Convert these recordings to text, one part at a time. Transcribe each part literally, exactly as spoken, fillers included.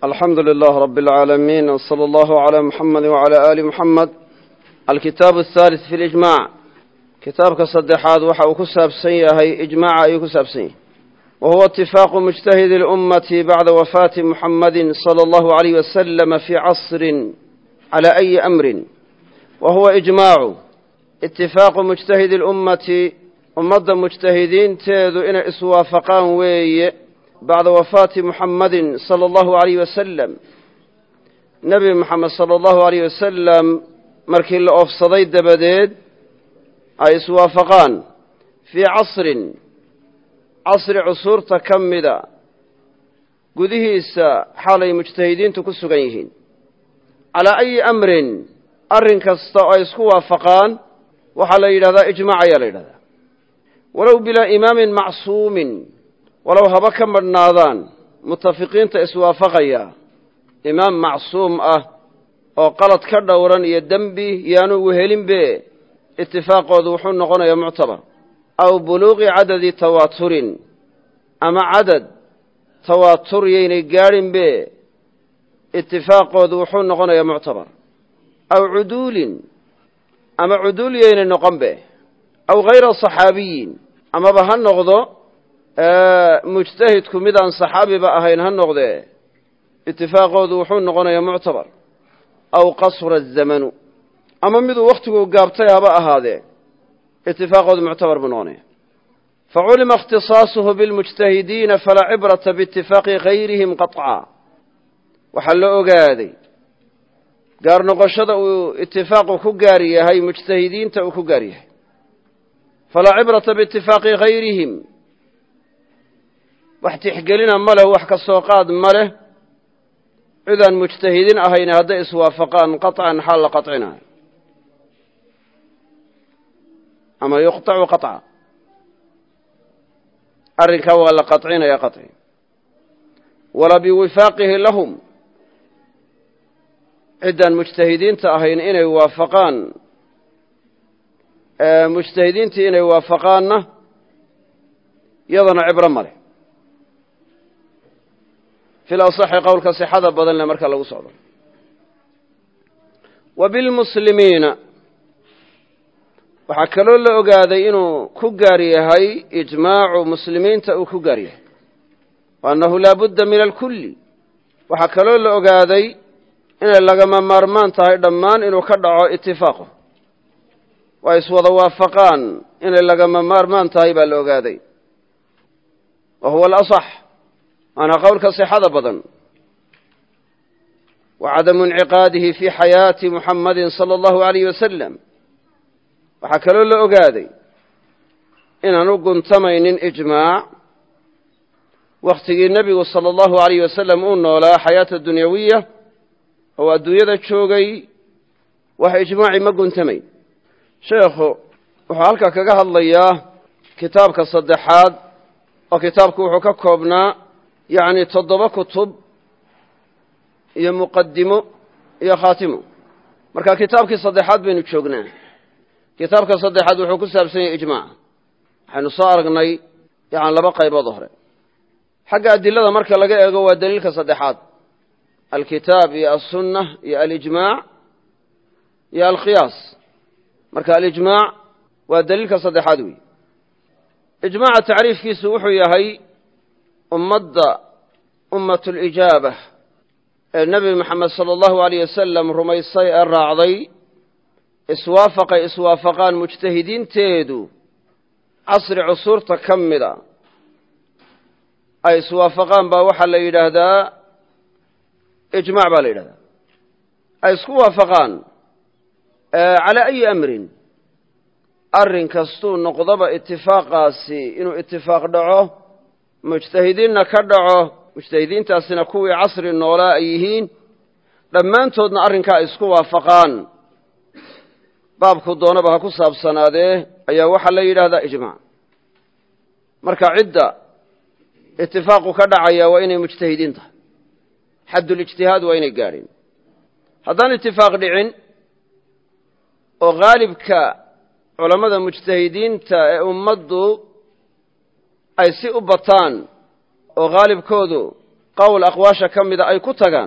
الحمد لله رب العالمين وصلى الله على محمد وعلى آل محمد. الكتاب الثالث في الإجماع كتابك صدحات وحا كساب سيئة إجماع أي كساب سيئة، وهو اتفاق مجتهد الأمة بعد وفاة محمد صلى الله عليه وسلم في عصر على أي أمر. وهو إجماع اتفاق مجتهد الأمة أمد مجتهدين تيذو إن إسوافقان وي بعد وفاة محمد صلى الله عليه وسلم. نبي محمد صلى الله عليه وسلم مركي الأفصدي دبديد أي إسوافقان في عصر عصر عصور تكمدا قده إسا حالي مجتهدين تكسغيهين على أي أمر أرن كستا إسوافقان وحالي لذا إجماع يلي لذا ولو بلا إمام معصوم ولو هبك مرنادان متفقين تإسوافقيا إمام معصوم أه أو قلت كردورا يدنبي يانو وهلين بي اتفاق وضوحون نغنى يا معتبر، أو بلوغ عدد تواتر أما عدد تواتر ينقارن به اتفاق وضوحون نغنى يا معتبر، أو عدول أما عدول ينقم به، أو غير صحابيين أما بهن نغضو آه مجتهد كمدان صحابي بأهين هن نغضو اتفاق وضوحون نغنى يا معتبر، أو قصر الزمن أما مدو وقته قابتها بقى هذا اتفاق معتبر بنونه. فعلم اختصاصه بالمجتهدين فلا عبرة باتفاق غيرهم قطعا. وحلقوا قادي قار نقشد اتفاق كقارية هاي مجتهدين تأو كقارية فلا عبرة باتفاق غيرهم واحتحقلنا مله وحك السوقات مله إذن مجتهدين أهينا هذا إسوافقان قطعا حال قطعنا أما يقطع قطعا أرنك ولا قطعين يا قطعين ولا بوفاقه لهم إذن مجتهدين تأهين إن يوافقان آه مجتهدين إن يوافقان يظن عبر ماله في الأصح قولك صحة بدلنا مركا الله صعب. وبالمسلمين وحكلوا له قاذي إنه كقاريه هاي إجماع مسلمين تأو كقاريه وأنه لا بد من الكل. وحكلوا له قاذي إن اللقم مرمان تهي دمان إنه كدعوا اتفاقه ويسوض وافقان إن اللقم مرمان تهي بالله قاذي وهو الأصح. أنا قولك صحة بدن. وعدم انعقاده في حياة محمد صلى الله عليه وسلم وحكروا له أقادي إن نقن تمين إجماع وقت النبي صلى الله عليه وسلم أنه لا حياة الدنيوية هو الدنيا تشوقي وحي إجماعي مقن تمين شيخه وحالك كقه الله إياه كتابك الصدحات وكتابك وحككبنا يعني تضبط كتب يا مقدمه يا خاتمه marka kitaabkii saddexaad baynu joognaa. kitaabka saddexaad wuxuu ku saabsan yahay ijmaac. waxaanu soo aragnay yaan laba qaybood hore xagga adilada marka laga eego waa daliilka saddexaad alkitaab iyo as-sunnah iyo al-ijmaac iyo al-qiyaas. marka al-ijmaac waa daliilka saddexaad weey. ijmaaca taariifkiisu wuxuu yahay ummadda ummatul ijaabah النبي محمد صلى الله عليه وسلم رميصي الرعضي اسوافق اسوافقان مجتهدين تيدو عصر عصور تكمدا اي اسوافقان باوحا ليلهدا اجماع باليلهدا اي اسوافقان آه على اي امر ارن كستو نقضب اتفاقاسي انو اتفاق دعو مجتهدين كدعو مجتهدين تاسنا كوي عصر النولاء يهين لما انتودنا أرنكا اسكوا وافقان باب كدونا بها كساب سناده ايا وحا ليلة هذا اجماع. مركا عدة اتفاق كدعيا وإني مجتهدين حد الاجتهاد وإني قارين هذان اتفاق دعين وغالب كعلماء مجتهدين تا امدو اي سي ابطان oo qaalibkoodu qowl aqwaasha ka mida ay ku tagaan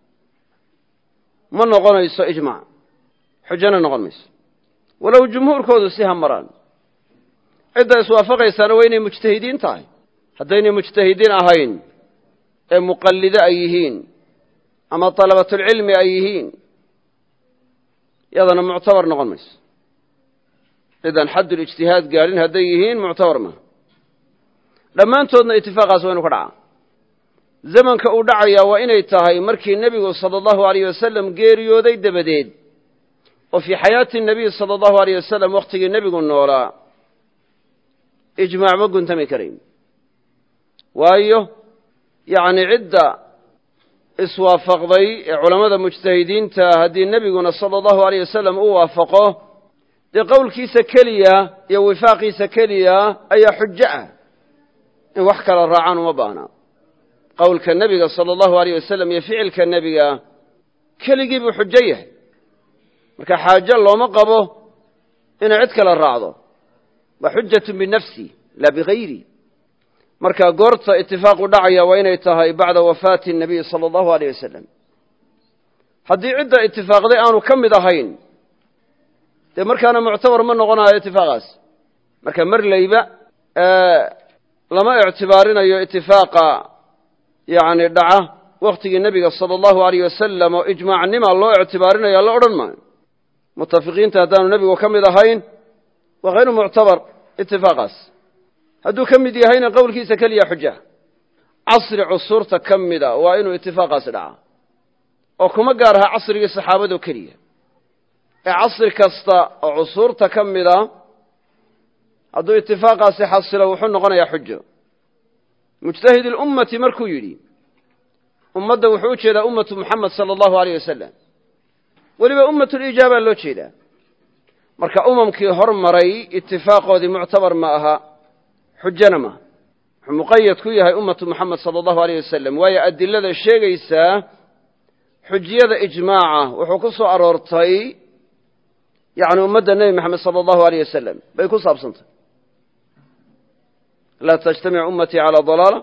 ma noqonayso ijmaac xujana noqon mayso walow jumhuurkoodu si hamaraan cidda iswaafaqaysaana waa inay mujtahidiin tahay haddaynay mujtahidiin ahayn ee muqallide ay yihiin ama dalabatulcilmi ay yihiin yadana muctabar noqon mayso cidaan xaddulijtihaad gaadhin hadday yihiin muctabar maaha dhammaantoodna itifaaqaas waa inu ka dhacaa zamanka uu dhacayaa waa inay tahay markii nebigu sala allahu alayh wasalam geeriyooday dabadeed oo fii xayaati nebiy sala allahu alayh wasalam wakhtigii nebigu noolaa ijmaac ma guntami karayn waayo yacni cidda iswaafaqday ee culammada mujtahidiinta haddii nebiguna sala allahu alayh wasalam u waafaqo dee qowlkiisa keliya iyo wifaaqiisa keliya ayaa xujo ah in wax kala raacaan uma baahnaa qowlka nebiga sala allahu alayh wasalam iyo ficilka nebiga keligii buu xujo yahay marka xaajo looma qabo inay cid kala raacdo waa xujatu binafsi laa bigayri marka goorta itifaaqu dhacaya waa inay tahay bacda wafaati nabiy sala allahu alayh wasalam haddii cidda itifaaqday aanu ka mid ahayn dee markaana muctabar ma noqonayo itifaaqaas marka mar layba lama ictibaarinayo itifaaqa yani dhaca wakhtigii nebiga sala allahu alayh wasalam oo ijmaacnima loo ictibaarinaya la odhan maayo mutafiqiinta haddaanu nebigu ka mid ahayn waa hayru muctabar itifaaqaas hadduu ka mid yahayna qowlkiisa keliya xuja casri cusuurta ka mida waa inuu itifaaqaasi dhaca oo kuma gaar aha casrigii saxaabado keliya ee casri kasta oo cusuurta ka mida hadduu itifaaqaasi xasilo wuxuu noqonayaa xujo mujtahid اlummati markuu yidhi ummadda wuxuu u jeedaa ummatu muxamed sala allahu alayh wasalam weliba ummatulijaaba loo jeedaa marka umamkii hormaray itifaaqoodii muctabar ma aha xujana maaha wuxuu muqayad ku yahay ummatu muxamed sala allahu alayh wasalam waayo adilada sheegaysaa xujiyada ijmaaca wuxuu ku soo aroortay yani ummadda nebi maxamed sala allahu alayh wasalam bay ku saabsantay laa tajtamic ummatii calى dalaala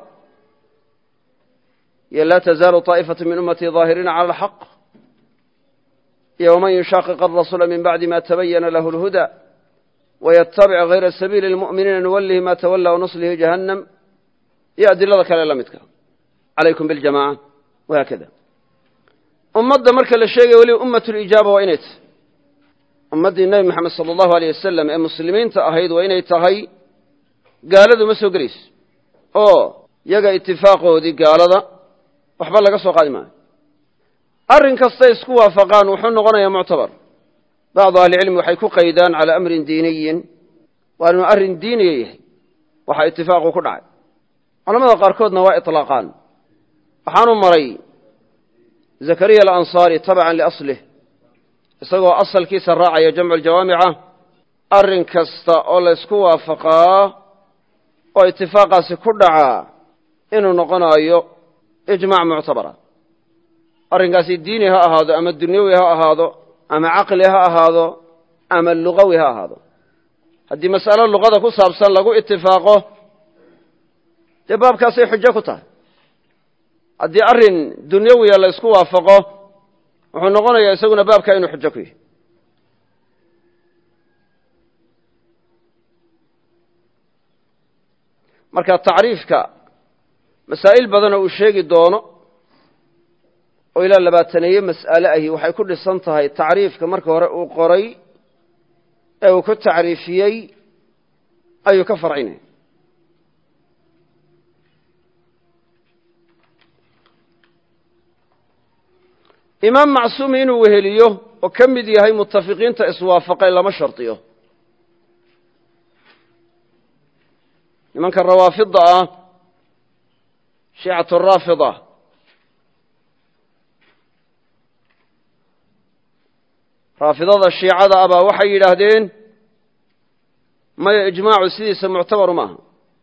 iyo laa tazaalu طaa'ifatu min ummatii ظaahiriina calى alxaq iyo waman yushaaqiq arasuula min bacdi ma tabayana lahu اlhuda waytabic hayra sabiili اlmu'miniina nuwalihi ma tawala wanuslihi jahannam iyo adilada kale la midka calaykum biاljamaca wahaakada ummadda marka la sheegaya weliba ummat lijaaba waa inay tahay ummaddii nebi maxamed sala allahu alayh wasalam ee muslimiinta ahayd waa inay tahay gaaladu ma soo gelayso oo yaga itifaaqoodii gaalada waxba laga soo qaadi maayo arrin kastay isku waafaqaan wuxuu noqonayaa muctabar bacdu ahlicilmi waxay ku qaydaan calaa amrin diiniyin waa inuu arrin diiniya yahay waxaa itifaaqu ku dhacay culamada qaarkoodna waa iطlaaqaan waxaanu maray zakariya alansaari tabacan liaslih isagoo asalkiisa raacaya jamcu ljawaamica arrin kasta oo laysku waafaqaa oo itifaaqaasi ku dhacaa inuu noqonayo ijmaac muctabara arrinkaasi diini ha ahaado ama dunyawi ha ahaado ama caqli ha ahaado ama lugawi ha ahaado haddii mas'alo luqada ku saabsan lagu itifaaqo dee baabkaasay xujo ku tahay haddii arrin dunyawiya la isku waafaqo wuxuu noqonayaa isaguna baabka inuu xujo ku yahay marka tacriifka masaa'il badanoo uu sheegi doono oo ilaa labaataneeye mas'ale ahi waxay ku dhisan tahay tacriifka marka hore uu qoray ee uu ku tacriifiyey ayuu ka farcinaya imaam macsuumi inuu weheliyo oo ka mid yahay mutafiqiinta iswaafaqay lama shardiyo nimanka rawaafida ah shiicatu raafida raafidada shiicada ah baa waxay yidhaahdeen maya ijmaacu sidiisa muctabaru maaha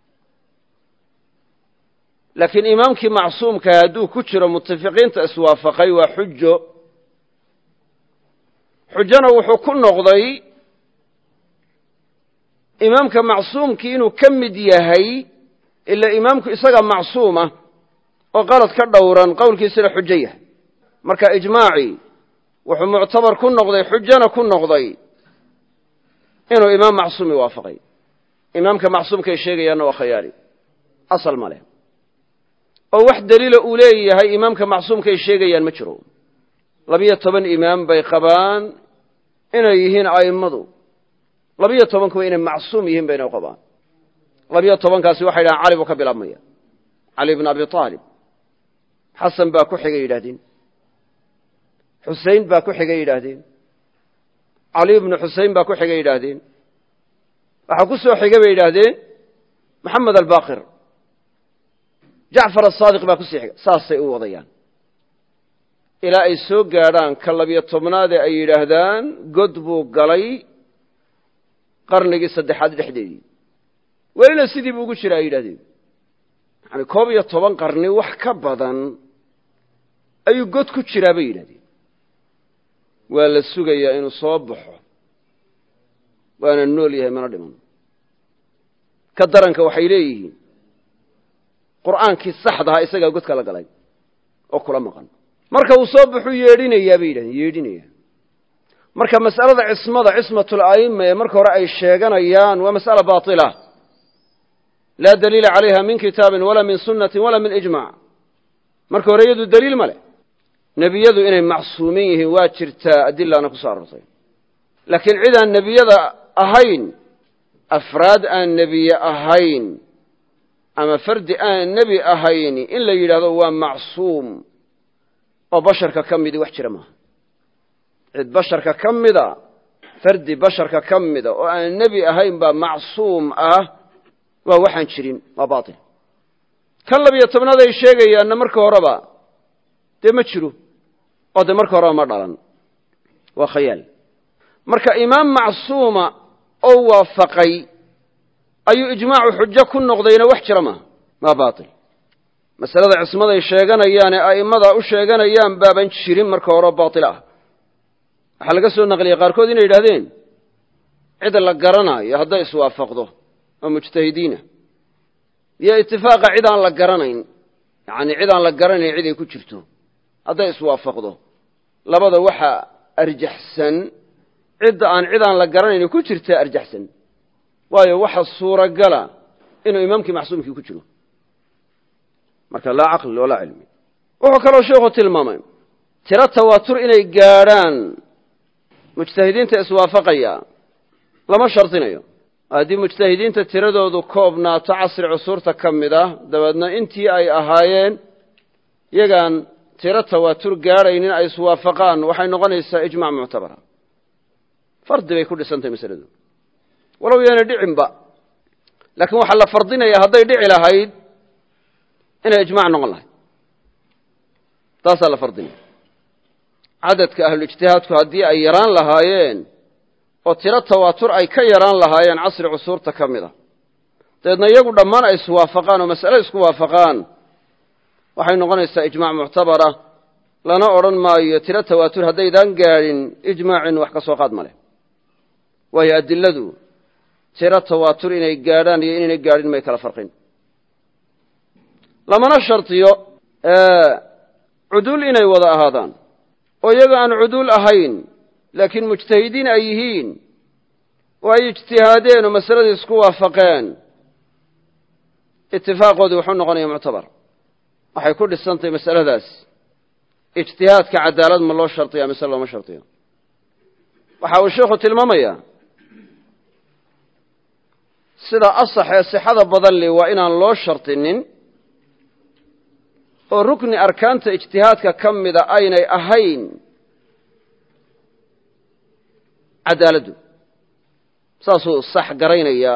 laakiin imaamkii macsuumka hadduu ku jiro mutafiqiinta iswaafaqay waa xujo xujona wuxuu ku noqday imaamka macsuumkii inuu ka mid yahay ila imaamku isaga macsuuma oo qalad ka dhowran qowlkiisina xujo yahay marka ijmaacii wuxuu muctabar ku noqday xujana ku noqday inuu imaam macsuumi waafaqay imaamka macsuumkay sheegayaanna waa khayaali asal ma leh oo wax daliila uu leeyahay imaamka macsuumkay sheegayaan ma jiro labiyo toban imaam bay qabaan inay yihiin a'immadu labiyo toban kuwa inay macsuum yihiin bayna qabaan labiyo tobankaasi waxay yidhahaan cali buu ka bilaabmaya cali ibn abi aalib xasan baa ku xigay yidhahdeen xusein baa ku xigay yidhaahdeen cali ibnu xusein baa ku xigay yidhaahdeen waxaa ku soo xigay bay yidhaahdeen maxamed albaqir jacfar asaadiq baa kusii xiga saasay u wadayaan ilaa ay soo gaadhaan ka labiyo tobnaade ay yidhaahdaan god buu galay qarnigii saddexaad dhexdeedii welina sidii buu ugu jira ay yidhahdeen yani koob iyo toban qarni wax ka badan ayuu god ku jiraa bay yidhahdeen waa la sugayaa inuu soo baxo waana nool yahay mana dhiman ka daranka waxay leeyihiin qur'aankii saxdaha isagaa godka la galay oo kula maqan marka uu soo baxuu yeedhinayaa bay yidhahdeen yeedhinaya marka mas'alada cismada cismatul a'imma ee marka hore ay sheeganayaan waa mas'ala baatila laa daliila calayha min kitaabin walaa min sunnatin walaa min ijmac marka hore iyadu daliil ma leh nebiyadu inay macsuumin yihiin waa jirtaa adilaana ku soo aroortay laakiin cid aan nebiyada ahayn afraad aan nebiye ahayn ama fardi aan nebi ahayn in la yidhaahdo waa macsuum oo basharka ka midi wax jira maaha cid basharka ka mida fardi basharka ka mida oo aan nebi ahayn baa macsuum ah waa waxaan jirin waa baatil kan labiyo tobnaad ay sheegayaanna marka horeba dee ma jiro oo dee marka horeba ma dhalan waa khayaal marka imaam macsuuma oo waafaqay ayuu ijmaacu xujo ku noqdayna wax jira maaha waa baatil masalada cismaday sheeganayaan ee a'immada u sheeganayaan baaban jirin marka hore baatil ah waxaa laga soo naqliyey qaarkood inay yidhahdeen cid la garanayo hadday iswaafaqdo oo mujtahidiina iyo itifaaqa cid aan la garanayn yacni cid aan la garanayn cid ay ku jirto hadday iswaafaqdo labada waxa arjaxsan cidda aan cid aan la garanayn ku jirtaa arjaxsan waayo waxa suuragala inuu imaamkii macsuumkii ku jiro marka laa caqli walaa cilmi wuxuu kaloo sheekhu tilmaamay tiro tawaatur inay gaadhaan mujtahidiinta iswaafaqaya lama shardinayo haddii mujtahidiinta tiradoodu koobnaato casri cusuurta ka mid ah dabeedna intii ay ahaayeen iyagaan tiro tawaatur gaadhaynin ay iswaafaqaan waxay noqonaysaa ijmac muctabara fardi bay ku dhisantahay masaladu walow yaana dhicinba laakiin waxaa la fardinaya hadday dhici lahayd inay ijmac noqon lahayd taasaa la fardinaya cadadka ahluijtihaadku haddii ay yaraan lahaayeen oo tiro tawaatur ay ka yaraan lahaayeen casri cusuurta ka mid a dabeedna iyagu dhammaan ay iswaafaqaan oo mas'ale isku waafaqaan waxay noqonaysaa ijmac muctabara lana odhan maayo tiro tawaatur haddaydaan gaadhin ijmaacin wax ka soo qaad ma leh waayo adiladu tiro tawaatur inay gaadhaan iyo inaynay gaadhin may kala farqin lamana shardiyo cuduul inay wada ahaadaan oo iyaga aan cuduul ahayn laakiin mujtahidiin ay yihiin oo ay ijtihaadeen oo masaladii isku waafaqeen itifaaqoodii wuxuu noqonaya muctabar waxay ku dhisantahay masaladaas ijtihaadka cadaalad ma loo shardiya mise looma shardiyo waxa uu sheekhu tilmaamayaa sida asax ee sixada badan leh waa inaan loo shardinin oo rukni arkaanta ijtihaadka ka mida aynay ahayn cadaaladdu saasuu sax garaynayaa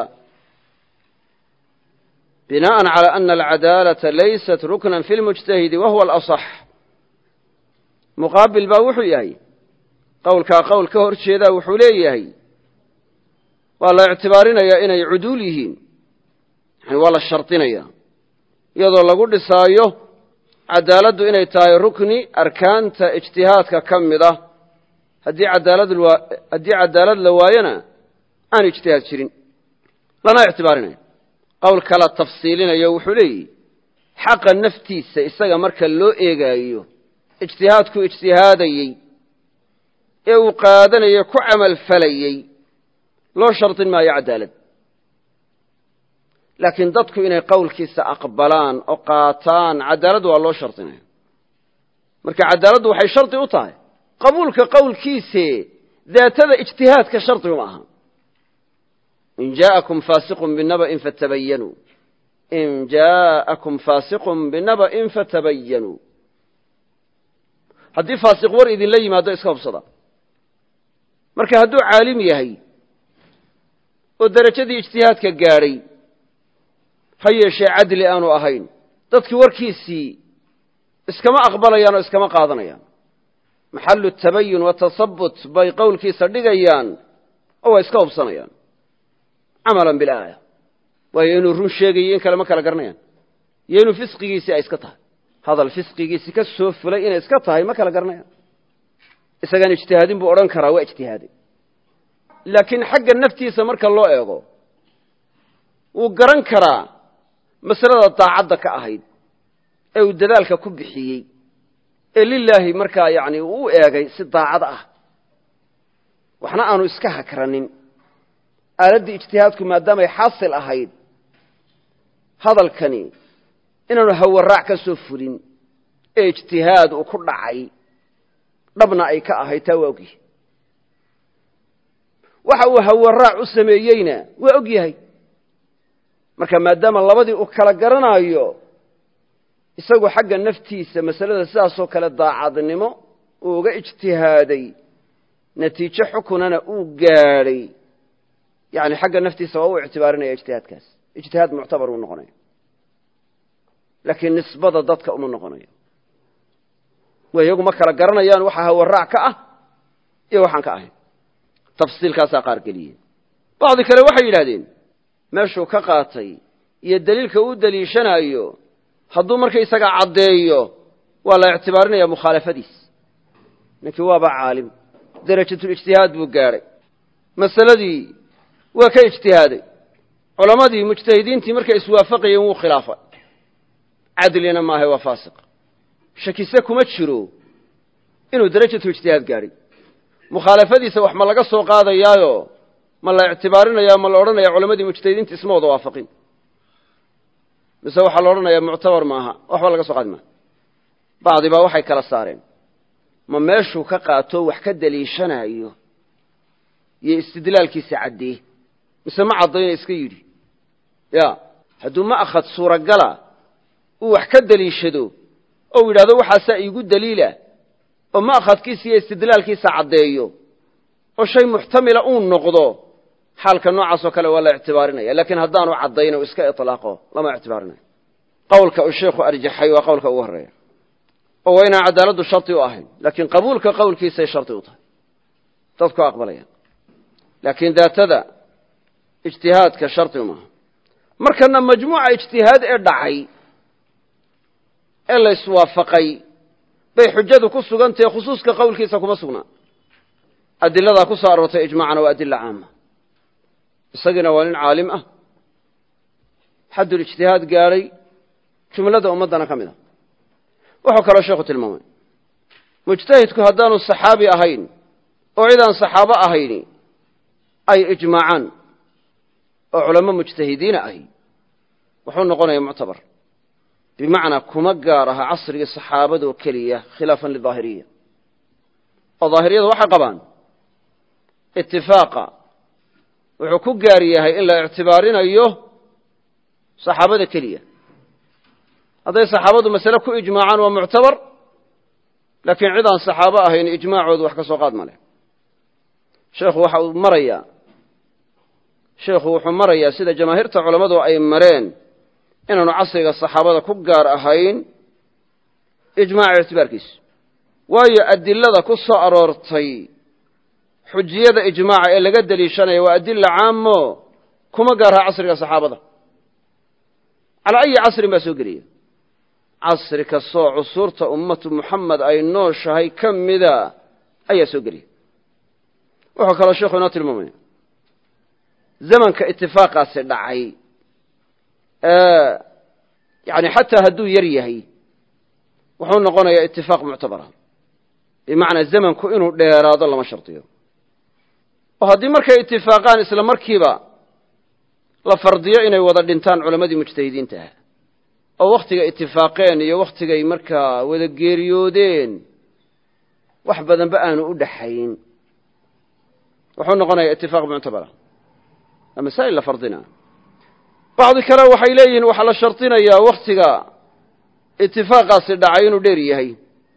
bina'an calى ana alcadaalata laysat ruknan fi lmujtahidi wa huwa alasax muqaabil baa wuxuu yahay qowlkaa qowl ka hor jeedaa wuxuu leeyahay waa la ictibaarinayaa inay cuduul yihiin yani waa la shardinaya iyadoo lagu dhisaayo cadaaladdu inay tahay rukni arkaanta ijtihaadka ka mid ah haddii cadaalad haddii cadaalad la waayona aan ijtihaad jirin lana ictibaarinayo qowl kala tafsiilinayo wuxuu leeyihi xaqa naftiisa isaga marka loo eegaayo ijtihaadku ijtihaadayey ee uu qaadanayo ku camal falayey loo shartin maayo cadaalad laakiin dadku inay qowlkiisa aqbalaan oo qaataan cadaalad waa loo shartinaya marka cadaaladdu waxay shardi u tahay qabuulka qowlkiise daatada ijtihaadka shardi uma aha in jaa'akum faasiqun binaba'in fatabayanuu in jaa'akum faasiqun binaba'in fatabayanuu haddii faasiq war idinla yimaado iska hubsada marka hadduu caalim yahay oo darajadii ijtihaadka gaadhay ha yeeshee cadli aanu ahayn dadkii warkiisii iskama aqbalayaan oo iskama qaadanayaan maxallu tabayun wa tasabut bay qowlkiisa dhigayaan oo waa iska hubsanayaan camalan bilaaya waayo inuu run sheegayo in kale ma kala garanayaan iyo inuu fisqigiisii ay iska tahay hadal fisqigiisii ka soo fulay inay iska tahay ma kala garanayaan isagaan ijtihaadin buu odhan karaa waa ijtihaaday laakiin xagga naftiisa marka loo eego wuu garan karaa masalada daacadda ka ahayd ee uu dadaalka ku bixiyey ee lilaahi markaa yacni uu u eegay si daacad ah waxna aanu iska hakranin aaladdii ijtihaadku maadaamay xaasil ahayd hadalkani inaanu hawaraac ka soo fulin ee ijtihaad uu ku dhacay dhabna ay ka ahayd taa waa ogyahay waxa uu hawaraac u sameeyeyna waa og yahay marka maadaama labadii uu kala garanaayo isagu xagga naftiisa masalada sidaasoo kale daacadnimo uu uga ijtihaaday natiijo xukunana uu gaadhay yani xagga naftiisa waa u ictibaarinaya ijtihaadkaas ijtihaad muctabar uu noqonayo laakiin nisbada dadka uma noqonayo waa iyagu ma kala garanayaan waxa hawaraac ka ah iyo waxaan ka ahayn tafsiilkaasaa qaar geliyeen bacdi kale waxay yidhahdeen meeshuu ka qaatay iyo daliilka uu daliishanayo hadduu markaysaga caddeeyo waa la ictibaarinaya mukhaalafadiis ninkii waaba caalim darajatulijtihaad buu gaadhay masaladii waa ka ijtihaaday culammadii mujtahidiintii markay iswaafaqayeen wuu khilaafay cadlina maahay waa faasiq shakise kuma jiro inuu darajatulijtihaad gaadhay mukhaalafadiisa wax ma laga soo qaadayaayo ma la ictibaarinaya ma la odhanaya culammadii mujtahidiinta isma wada waafaqin mise waxaa la odhanaya muctabar maaha waxba laga soo qaadi maaha bacdi baa waxay kala saareen ma meeshuu ka qaato wax ka daliishanayo iyo istidlaalkiisa caddee mise ma caddayna iska yidhi ya hadduu ma akhad suuragala uu wax ka daliishado oo yidhahdo waxaasaa iigu daliila oo ma akhadkiisa iyo istidlaalkiisa caddeeyo oo shay muxtamila uu noqdo xaalka noocaasoo kale waa la ictibaarinaya laakiin haddaanu caddayno iska ilaaqo lama ictibaarinayo qowlka uu sheikhu arjaxay waa qowlka ugu horreeya oo waa inaan cadaaladdu shardi u ahayn laakiin qabuulka qowlkiisay shardi u tahay dadku aqbalayaan laakiin daatada ijtihaadka shardi umaaha markana majmuuca ijtihaad ee dhacay ee la iswaafaqay bay xujadu ku sugantahe khusuuska qowlkiisa kuma sugnaa adiladaa ku soo aroortay ijmaacana waa adila caama isagiina waa nin caalim ah xaddulijtihaad gaadhay jumlada ummaddana ka mid ah wuxuu kaloo sheekhu tilmaamay mujtahidku haddaanu saxaabi ahayn oo cid aan saxaabo ahayni ay ijmaacaan oo culamo mujtahidiina ahi wuxuu noqonaya muctabar bimacnaa kuma gaar aha casrigii saxaabadoo keliya khilaafan lidaahiriya oo daahiriyadu waxay qabaan itifaaqa wuxuu ku gaar yahay in la ictibaarinayo saxaabada keliya hadday saxaabadu masale ku ijmaacaan waa muctabar laakiin cid aan saxaabo ahayn ijmaacoodu wax ka soo qaad ma leh sheekhu waxa uu marayaa sheekhu wuxuu marayaa sida jamaahiirta culammadu ay mareen inaanu casriga saxaabada ku gaar ahayn ijmaaca ictibaarkiisu waayo adilada ku soo aroortay xujiyada ijmaaca ee laga deliishanaya waa adila caamo kuma gaaraha casriga saxaabada calaa ayi casrin baa soo gelaya casri kastoo cusuurta ummatu muxamed ay nooshahay ka mida ayaa soo gelaya wuxuu kaloo sheekhu inoo tilmaamaya zamanka itifaaqaasi dhacay ee yani xataa hadduu yar yahay wuxuu noqonayaa itifaaq muctabara bimacnaa zamanku inuu dheeraado lama shardiyo oo haddii markay itifaaqaan isla markiiba la fardiyo inay wada dhintaan culammadii mujtahidiinta ah oo wakhtiga itifaaqeen iyo wakhtigay markaa wada geeriyoodeen wax badanba aanu u dhaxayn wuxuu noqonayaa itifaaq muctabara waa masaa'il la fardina bacdi kale waxay leeyihiin waxaa la shardinayaa wakhtiga itifaaqaasi dhacay inuu dheer yahay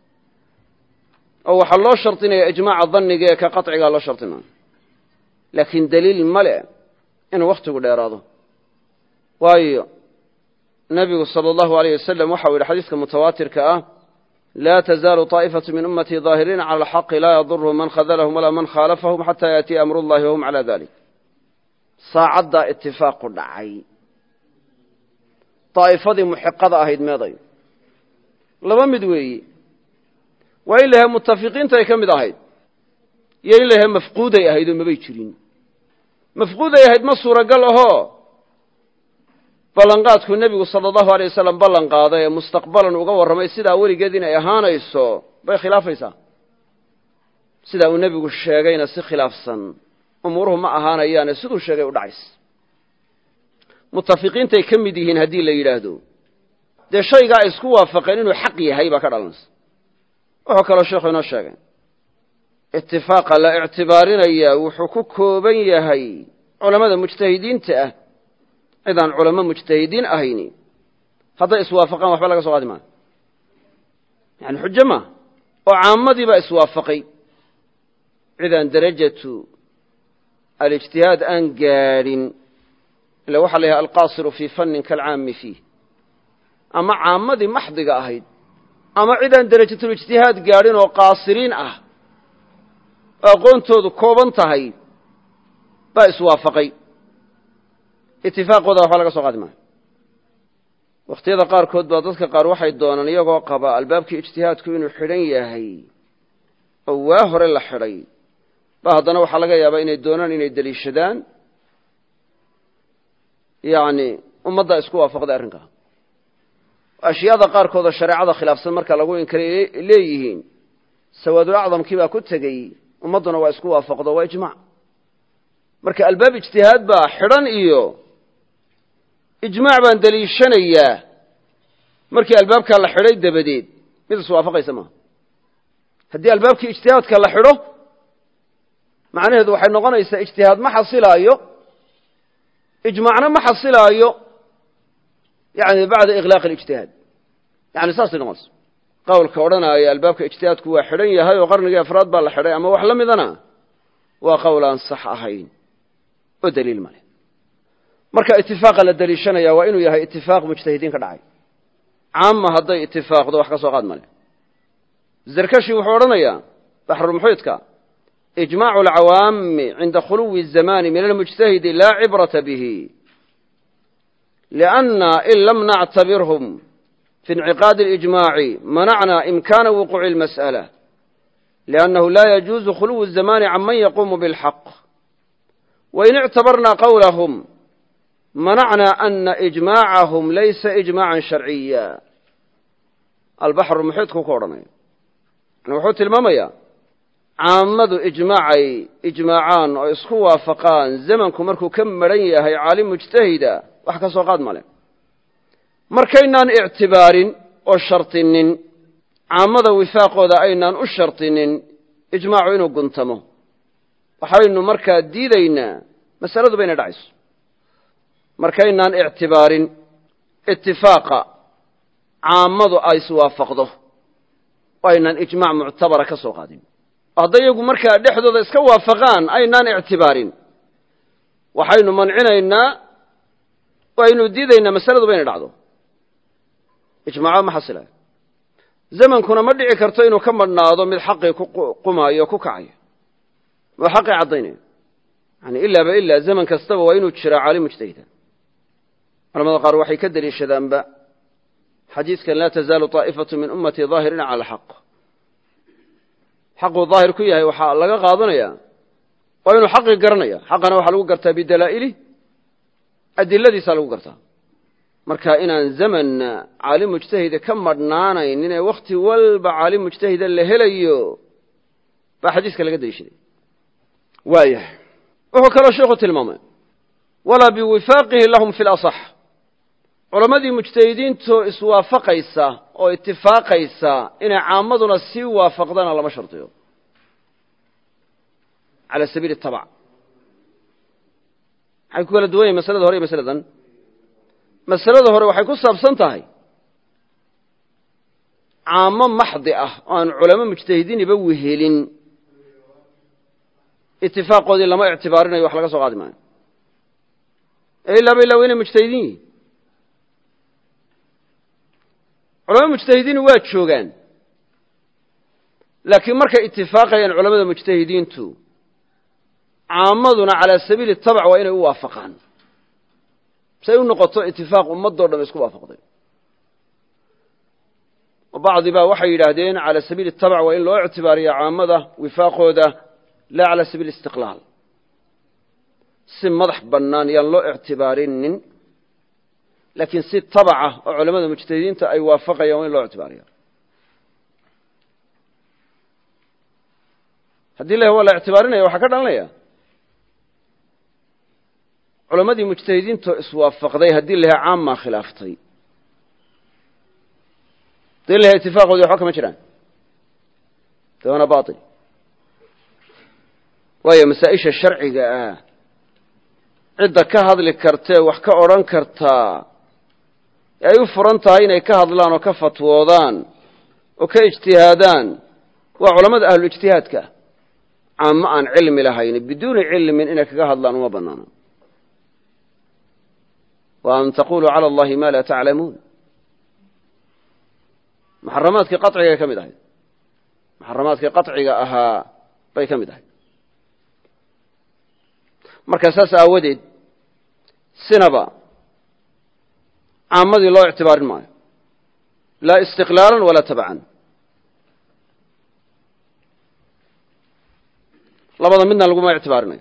oo waxaa loo shardinaya ijmaaca danniga ee ka qaطcigaa loo shardinaya laakiin daliil male inuu wakhtigu dheeraado waayo nebigu salى اllahu alayh wasalam waxau yidhi xadiiska mutawaatirka ah laa tazaalu طaa'ifatu min ummatii daahiriina cala alxaqi laa yadurhum man khadalahum walaa man khaalafahum xataa yaatiya amru llahi wahum calaa dalik saacaddaa itifaaqu dhacay daa'ifadii muxiqada ahayd meeday laba mid weeyi waa in lahay mutafiqiintay ka mid ahayd iyo in lahay mafquuday ahayd oo mabay jirin mafquuday ahayd ma suuragal ahoo ballanqaadku nebigu sala allahu alay wasalam ballan qaaday ee mustaqbalan uga warramay sidaa weligeed inay ahaanayso bay khilaafaysaa sidaa uu nebigu sheegayna si khilaafsan umuuruhu ma ahaanayaane siduu sheegay u dhacays mutafiqiintay ka mid yihiin haddii la yidhaahdo dee shaygaa ay isku waafaqeen inuu xaq yahay baa ka dhalanaysa wuxuu kaloo sheekhu inoo sheegay itifaaqa la ictibaarinayaa wuxuu ku kooban yahay culammada mujtahidiinta ah cidaan culamo mujtahidiin ahayni hadday iswaafaqaan waxba laga soo qaadi maayo yani xujo maa oo caammadii baa iswaafaqay cidaan darajatu alijtihaad aan gaadhin ila waxaa la yahay alqaasiru fii fannin kaalcaami fiih ama caammadii maxdiga ahayd ama cidaan darajatulijtihaad gaadhin oo qaasiriin ah oo aqoontoodu kooban tahay baa iswaafaqay itifaaqooda waxba laga soo qaadi maayo wakhtiyada qaarkood baa dadka qaar waxay doonaan iyagoo qaba albaabkii ijtihaadku inuu xidhan yahay oo waa hore la xidhay ba haddana waxaa laga yaabaa inay doonaan inay deliishadaan yani ummaddaa isku waafaqday arrinkaa ashyaada qaarkoodoo shareecada khilaafsan marka lagu inkaray leeyihiin sawaadulacdamkii baa ku tegey ummadduna waa isku waafaqdo waa ijmac marka albaab ijtihaad baa xidhan iyo ijmaac baan deliishanayaa markii albaabkaa la xidhay dabadeed mid iswaafaqaysa maaha haddii albaabkii ijtihaadka la xidho macnaheedu waxay noqonaysaa ijtihaad ma xasilaayo ijmaacna ma xasilaayo yani bacda iklaaq alijtihaad yani saasay noqonaysa qowlka odhanaya albaabka ijtihaadku waa xidhan yahay oo qarnigii afraad baa la xidhay ama wax la midana waa qowl aan sax ahayn oo daliil male marka itifaaqa la deliishanaya waa inuu yahay itifaaq mujtahidiin ka dhacay caama hadday itifaaqdo wax ka soo qaad male zarkashi wuxuu odhanayaa baxrulmuxiidka ijmaacu alcawaami cinda khuluwi الzamani min almujtahidi laa cibrata bihi lianna in lam nactabirhum fi inciqaadi اlijmaaci manacna imkaana wuquuci اlmas'ala liannahu laa yajuuzu khuluwu الzamani can man yaquumu biاlxaq wain ictabarna qowlahum manacna ana ijmaacahum laysa ijmaacan sharciya albaxru muxiidku ku odhanaya yani wuxuu tilmaamayaa caammadu ijmaacay ijmaacaan oo isku waafaqaan zamanku markuu ka maran yahay caalim mujtahida wax ka soo qaad male markaynaan ictibaarin oo shardinin caammada wifaaqooda aynaan u shardinin ijmaacu inuu guntamo waxaynu markaa diidaynaa masaladu bayna dhacayso markaynaan ictibaarin itifaaqa caammadu ay iswaafaqdo oo aynaan ijmaac muctabara ka soo qaadin hadday iyagu markaa dhexdooda iska waafaqaan aynaan ictibaarin waxaynu mancinaynaa oo aynu diidaynaa masaladu bayna dhacdo ijmaaco ma xasilayo zamankuna ma dhici karto inuu ka madhnaado mid xaqii ku qumaayo o ku kacayo oo xaqii caddaynaya yani ilaaba ilaa zaman kastaba waa inuu jiraa caalim mujtahida culamada qaar waxay ka deliishadaanba xadiidkan laa tazaalu طaa'ifatu min ummatii daahiriina cala alxaq xaquu daahir ku yahay waxaa laga qaadanaya waa inuu xaqii garanaya xaqana waxaa lagu gartaa bidalaa'ilih adiladiisaa lagu gartaa marka inaan zamanna caalim mujtahida ka madhnaanayn inay wakhti walba caalim mujtahida la helayo baa xadiiska laga daliishaday waayahay wuxuu kaloo sheekhu tilmaamay walaa biwifaaqihi lahum fi lasax culammadii mujtahidiintoo iswaafaqaysa oo itifaaqaysa inay caamaduna sii waafaqdana lama shardiyo cala sabiili tabac maxay ku kala duwan yahin masalada hore iyo masaladan masalada hore waxay ku saabsan tahay caamo maxdi ah oo aan culamo mujtahidiiniba wehelin itifaaqoodii lama ictibaarinayo wax laga soo qaadi maayo ee ilaaba ilaa inay mujtahidiin yihin culamada mujtahidiin waa joogaan laakiin markay itifaaqayaan culamada mujtahidiintu caamaduna calaa sabiili tabac waa inay u waafaqaan say u noqoto itifaaq ummadoo dham isku waafaqday oo bacdi baa waxay yidhaahdeen calaa sabiili tabac waa in loo ictibaariya caamada wifaaqooda laa calaa sabiili istiqlaal si madax bannaan yaan loo ictibaarinin laakiin si tabaca oo culamada mujtahidiinta ay waafaqayaan waa in loo ictibaariya haddii la waa la ictibaarinaya waxaa ka dhalanaya culammadii mujtahidiintoo iswaafaqday haddii la yahay caammaa khilaaftay hadii la yahay itifaaqoodii waxba kama jiraan dawana bail waayo masaa-isha sharciga ah cidda ka hadli kartee wax ka odhan kartaa ee ay u furan tahay inay ka hadlaan oo ka fatwoodaan oo ka ijtihaadaan waa culammada ahluijtihaadka caamo aan cilmi lahayn biduuni cilmin inay kaga hadlaan uma banaano wa an taquluu cala allahi ma laa taclamuun muxaramaadkii qaطcigay ka mid ahayd muxaramaadkii qaطciga ahaa bay ka mid ahayd markaa saas aawadeed sinaba caamadii loo ictibaarin maayo laa istiqlaalan walaa tabcan labada midna laguma ictibaarinayo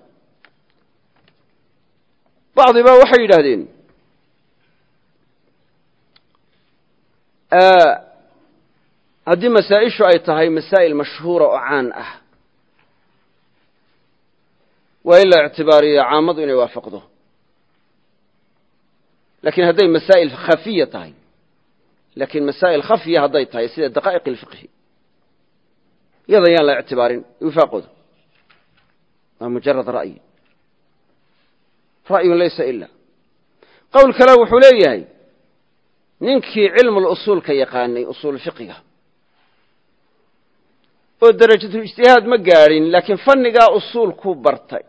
bacdi ba waxay yidhaahdeen haddii masaa-ishu ay tahay masaa'il mashhuura oo caan ah waa in la ictibaariya caamadu inay waafaqdo lakin hadday masaa'il khafiya tahay lakin masaa'il khafya hadday tahay sida daqaa'iq اlfiqhi iyada yaan la ictibaarin wifaaqooda waa mujarad ra'yi ra'yun laysa ila qowl kale wuxuu leeyahay ninkii cilmu lusuulka yaqaanay usuul fiqiga oo darajatu ijtihaad ma gaadhin laakiin fannigaa usuulku bartay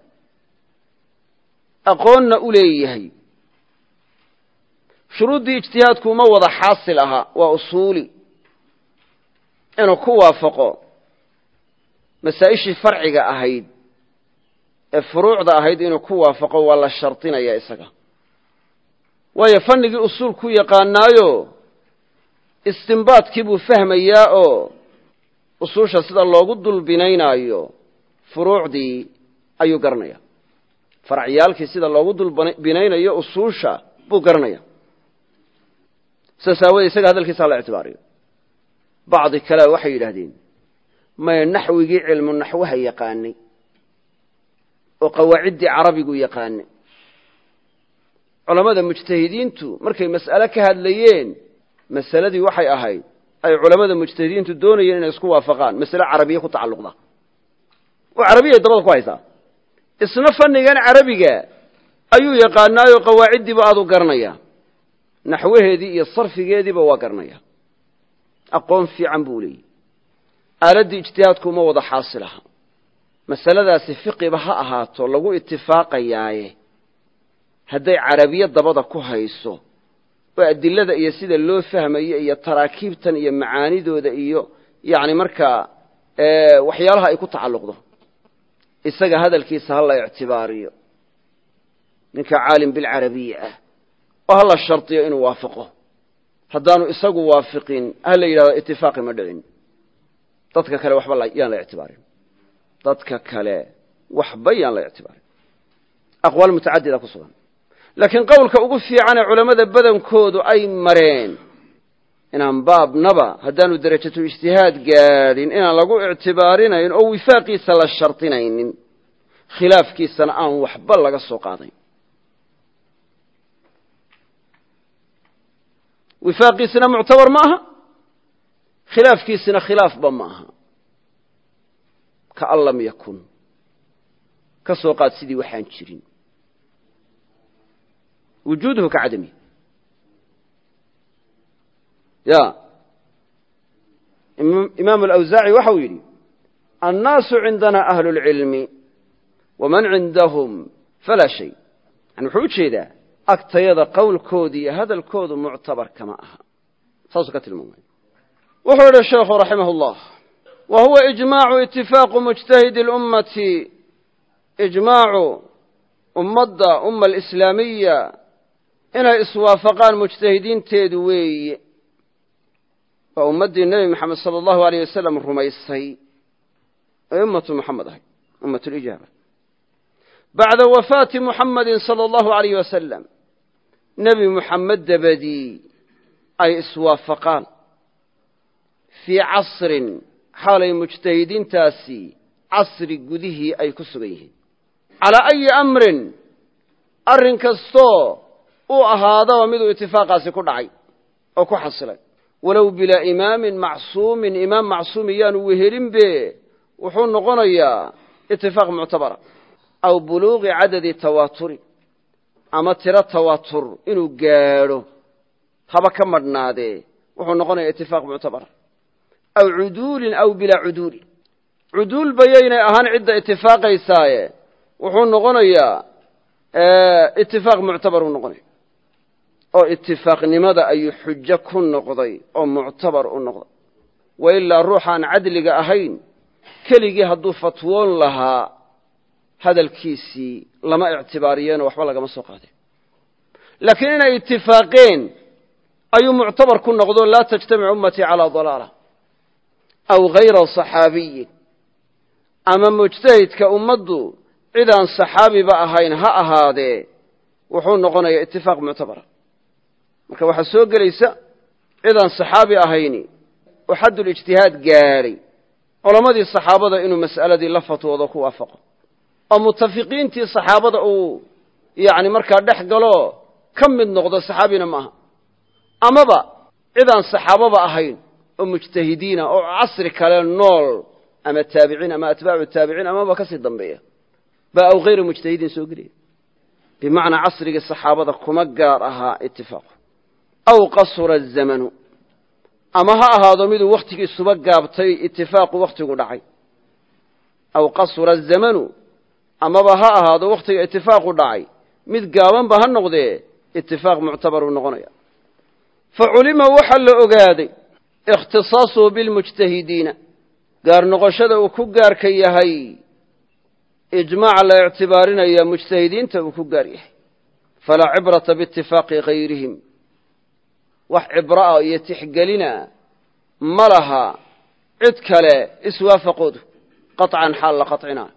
aqoonna u leeyahay shuruuddii ijtihaadku uma wada xaasil aha waa usuuli inuu ku waafaqo masaa-ishii farciga ahayd ee furuucda ahayd inuu ku waafaqo waa la shardinaya isaga waayo fannigii usuul ku yaqaanaayo istinbaadkii buu fahmayaa oo usuusha sida loogu dulbinaynaayo furuucdii ayuu garanaya faracyaalkii sida loogu dulbinaynayo usuusha buu garanaya saas aawadee isaga hadalkiisa hala ictibaariyo bacdi kale waxay yidhaahdeen maya naxwigii cilmu naxwaha yaqaanay oo qawaaciddii carabigu yaqaanay culammada mujtahidiintu markay mas'ale ka hadlayeen masaladii waxay ahayd ay culammada mujtahidiintu doonayeen inay isku waafaqaan masale carabiya ku tacalluqda oo carabiyay dabada ku haysaa isna fannigan carabiga ayuu yaqaanaayo qawaaciddiiba aad u garanaya naxwaheedii iyo sarfigeediiba waa garanaya aqoon fiican buu leeyahy aaladdii ijtihaadku uma wada xaasil aha masaladaasi fiqiba ha ahaato lagu itifaaqayaaye hadday carabiya dabada ku hayso oo adilada iyo sida loo fahmayo iyo taraakiibtan iyo macaanidooda iyo yacni markaa waxyaalaha ay ku tacalluqdo isaga hadalkiisa ha la ictibaariyo ninka caalim bilcarabiya ah oo ha la shardiyo inuu waafaqo haddaanu isagu waafiqin ha la yidhahdo itifaaqi ma dhicin dadka kale waxba yaan la ictibaarin dadka kale waxba yaan la ictibaarin aqwaal mutacadida ku sugan laakiin qowlka ugu fiican ee culamada badankoodu ay mareen inaan baabnaba haddaanu darajatu ijtihaad gaadhin inaan lagu ictibaarinayn oo wifaaqiisa la shardinaynin khilaafkiisana aan waxba laga soo qaadayn wifaaqiisina muctabar ma aha khilaafkiisina khilaafba ma aha kaan lam yakun ka soo qaad sidii waxaan jirin wujuuduhu ka cadami ya imaam alawsaaci waxa uu yidhi annaasu cindana ahlu اlcilmi waman cindahum falaa shay yani wuxuu u jeedaa agtayada qowlkooda iyo hadalkoodu muctabar kama aha saasuu ka tilmaamay wuxuu yidhi sheekhu raximah اllah wa huwa ijmaacu itifaaqu mujtahidi اlummati ijmaacu ummadda umma alislaamiya inay iswaafaqaan mujtahidiinteedu weeye waa ummaddii nebi moxamed sala allahu alayh wasalam rumaysay ee ummatu moxamed ahay ummat lijaaba bacda wafaati muxammadin sala allahu alayh wasalam nebi muxamed dabadii ay iswaafaqaan fii casrin xaalay mujtahidiintaasi casri gudihii ay ku sugan yihiin calaa ayi amrin arrin kastoo uu ahaadaba miduu itifaaqaasi ku dhacay oo ku xasilay walow bilaa imaamin macsuumin imaam macsuumi yaanu wehelinbe wuxuu noqonayaa itifaaq muctabara aw buluuqi cadadi tawaaturi ama tiro tawaatur inuu gaadho haba ka madhnaadee wuxuu noqonayaa itifaaq muctabara aw cuduulin aw bilaa cuduulin cuduul bayaynay ahaan cidda itifaaqaysaaye wuxuu noqonayaa itifaaq muctabar uu noqonaya oo itifaaqnimada ayuu xujo ku noqday oo muctabar u noqday wa ilaa ruuxaan cadliga ahayn keligii hadduu fatwoon lahaa hadalkiisii lama ictibaariyeenoo waxba lagama soo qaadeen laakiin inay itifaaqeen ayuu muctabar ku noqdo laa tajtamic ummatii calaa dalaala aw hayra saxaabiyin ama mujtahidka ummaddu cidaan saxaabiba ahayn ha ahaadee wuxuu noqonayaa itifaaq muctabara marka waxaa soo gelaysa cidaan saxaabi ahayni oo xaddulijtihaad gaadhay culammadii saxaabada inuu mas'aladii la fatwoodo ku waafaqo oo mutafiqiintii saxaabada uu yani markaa dhex galo ka mid noqdo saxaabina maaha amaba cidaan saxaababa ahayn oo mujtahidiina oo casri kale nool ama taabiciin ama atbaacu taabiciin amaba ka sii dambeeya ba aw hayra mujtahidiin soo gelaya bimacnaa casrigii saxaabada kuma gaar ahaa itifaaqu aw qasura azamanu ama ha ahaado miduu wakhtigiisuba gaabtay itifaaqu wakhtigu dhacay aw qasura azamanu amaba ha ahaado wakhtiga itifaaqu dhacay mid gaabanba ha noqdee itifaaq muctabar uu noqonaya fa culima waxaa la ogaaday ikhtisaasuhu bilmujtahidiina gaar noqoshada uu ku gaarka yahay ijmaaca la ictibaarinaya mujtahidiinta uu ku gaar yahay falaa cibrata biitifaaqi hayrihim wax cibra'a iyo tixgelina ma laha cid kale iswaafaqoodu qaطcan xaal la qaطcinaa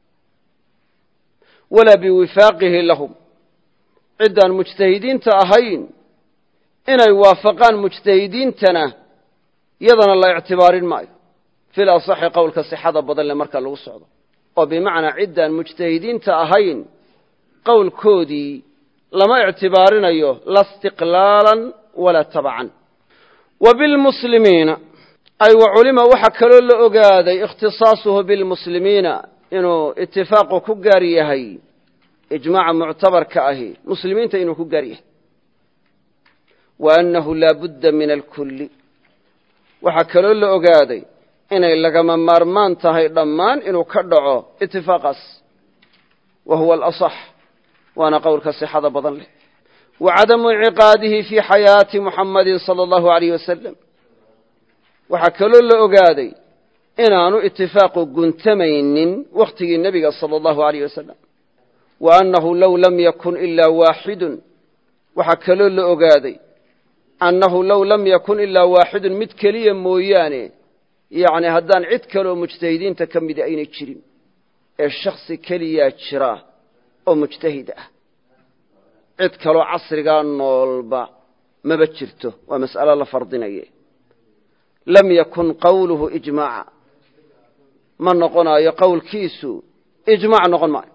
walaa biwifaaqihi lahum ciddaan mujtahidiinta ahayn inay waafaqaan mujtahidiintana yadana la ictibaarin maayo fil asaxi qowlka sixada badan le marka lagu socdo oo bimacnaa ciddaan mujtahidiinta ahayn qowlkoodii lama ictibaarinayo la istiqlaalan walaa tabcan wa bilmuslimiina ay wa culima waxaa kaloo la ogaaday ikhtisaasuhu bilmuslimiina inuu itifaaqu ku gaar yahay ijmaaca muctabarka ahi muslimiinta inuu ku gaar yahay wa annahu laa budda min alkulli waxaa kaloo la ogaaday inay lagama maarmaan tahay dhammaan inuu ka dhaco itifaaqaas wa huwa alasax waana qowlka sixada badan leh wa cadamu inciqaadihi fii xayaati muxammadin sala allahu alayh wasalam waxaa kaloo la ogaaday inaanu itifaaqu guntamaynin wakhtigii nebiga sala allahu alayh wasalam wa annahu low lam yakun ilaa waaxidun waxaa kaloo la ogaaday annahu low lam yakun ilaa waaxidun mid keliya mooyaane yacni haddaan cid kaleoo mujtahidiinta ka mida aynay jirin ee shaksi keliyaa jira oo mujtahid ah cid kaloo casrigaa noolba maba jirto waa mas'alo la fardinaye lam yakun qawluhu ijmaaca ma noqonayo qowlkiisu ijmaac noqon maayo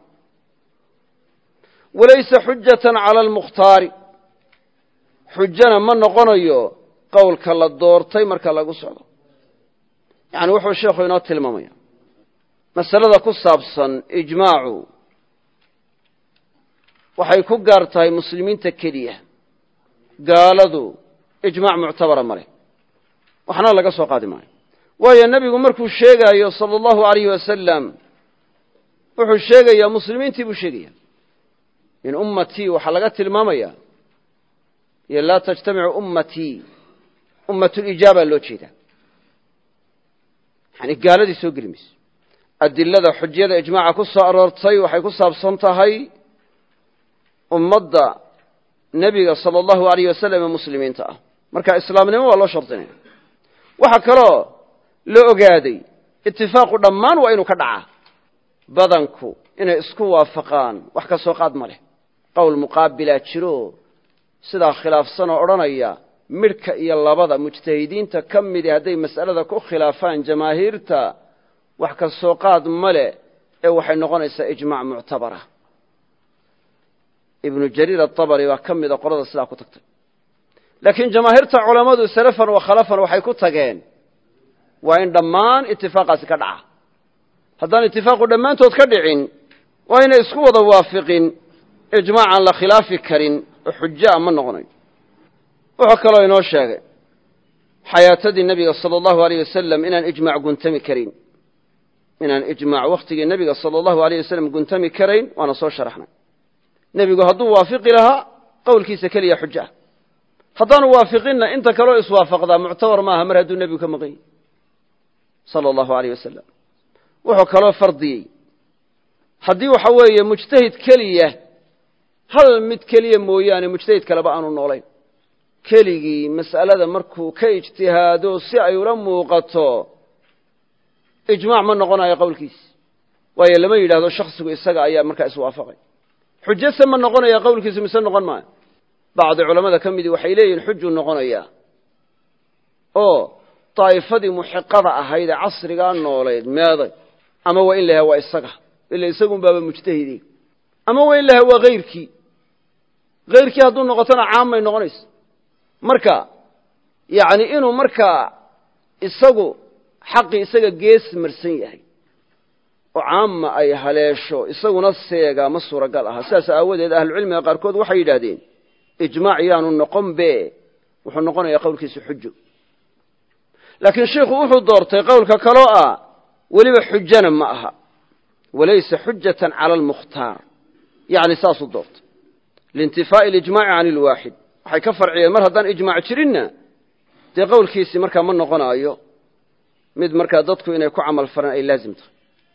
walaysa xujatan cala almukhtaari xujana ma noqonayo qowlka la doortay marka lagu socdo yani wuxuu sheekhu inoo tilmaamaya masalada ku saabsan ijmaacu waxay ku gaar tahay muslimiinta keliya gaaladu ijmaac muctabara ma leh waxna laga soo qaadi maayo waayo nebigu markuu sheegaayo sala allahu alayhi wasalam wuxuu sheegayaa muslimiintii buu sheegaya in ummatii waxaa laga tilmaamaya iyo laa tajtamicu ummatii ummatulijaaba loo jeedaa yani gaaladii soo geli mayso adilada xujyada ijmaaca ku soo aroortay waxay ku saabsan tahay ummadda nebiga sala allahu alayh wasalam ee muslimiinta ah marka islaamnimo waa loo shardinaya waxaa kaloo la ogaaday itifaaqu dhammaan waa inuu ka dhacaa badanku inay isku waafaqaan wax ka soo qaad ma leh qowl muqaabilaa jiro sidaa khilaafsan oo odhanaya midhka iyo labada mujtahidiinta ka midi hadday mas'alada ku khilaafaan jamaahiirta wax ka soo qaad ma leh ee waxay noqonaysaa ijmaac muctabara ibnu jariir atabari waa ka mida qolada sidaa ku tagtay laakiin jamaahiirta culammadu salafan wa khalafan waxay ku tageen waa in dhammaan itifaaqaasi ka dhaca haddaan itifaaqu dhammaantood ka dhicin waa inay isku wada waafiqin ijmaacaan la khilaafi karin oo xujaa ma noqonayo wuxuu kaloo inoo sheegay xayaatadii nebiga sala allahu alayh wasalam inaan ijmaac guntami karin inaan ijmaac wakhtigii nebiga sala allahu alayh wasalam guntami karayn waana soo sharaxnay nebigu hadduu waafiqi lahaa qowlkiisa keliya xujo ah haddaanu waafiqinna inta kaloo iswaafaqdaa muctabar maaha mar hadduu nebigu ka maqan yahy sala allahu alayh wasalam wuxuu kaloo fardiyey haddii waxa weeye mujtahid keliya hal mid keliya mooyaane mujtahid kaleba aanu noolayn keligii mas'alada markuu ka ijtihaado si ay ula muuqato ijmaac ma noqonayo qowlkiisi waayo lama yidhaahdo shaksigu isaga ayaa markaa iswaafaqay xujase ma noqonaya qowlkiisu mise noqon maayo bacdi culammada ka midii waxay leeyihin xujuu noqonayaa oo daa'ifadii muxiqada ahayd ee casrigaa nooleed meeday ama waa in la yahay waa isaga ila isagun baaba mujtahidi ama waa in la yahay waa hayrkii hayrkii hadduu noqotona caamay noqonayso marka yacni inuu markaa isagu xaqii isaga gees marsan yahay oo caama ay haleesho isaguna seegaa ma suuragal aha sidaas aawadeed ahlucilmiga qaarkood waxay yidhaahdeen ijmaac yaanu noqon be wuxuu noqonayaa qowlkiisu xujo laakiin sheikhu wuxuu doortay qowlka kaloo ah weliba xujana ma aha walaysa xujatan cala almukhtaar yani saasuu doortay liintifaa'i alijmaaci can ilwaaxid waxay ka farciyeen mar haddaan ijmaac jirinna dee qowlkiisii markaa ma noqonaayo mid markaa dadku inay ku camal faraan ay laazim tahay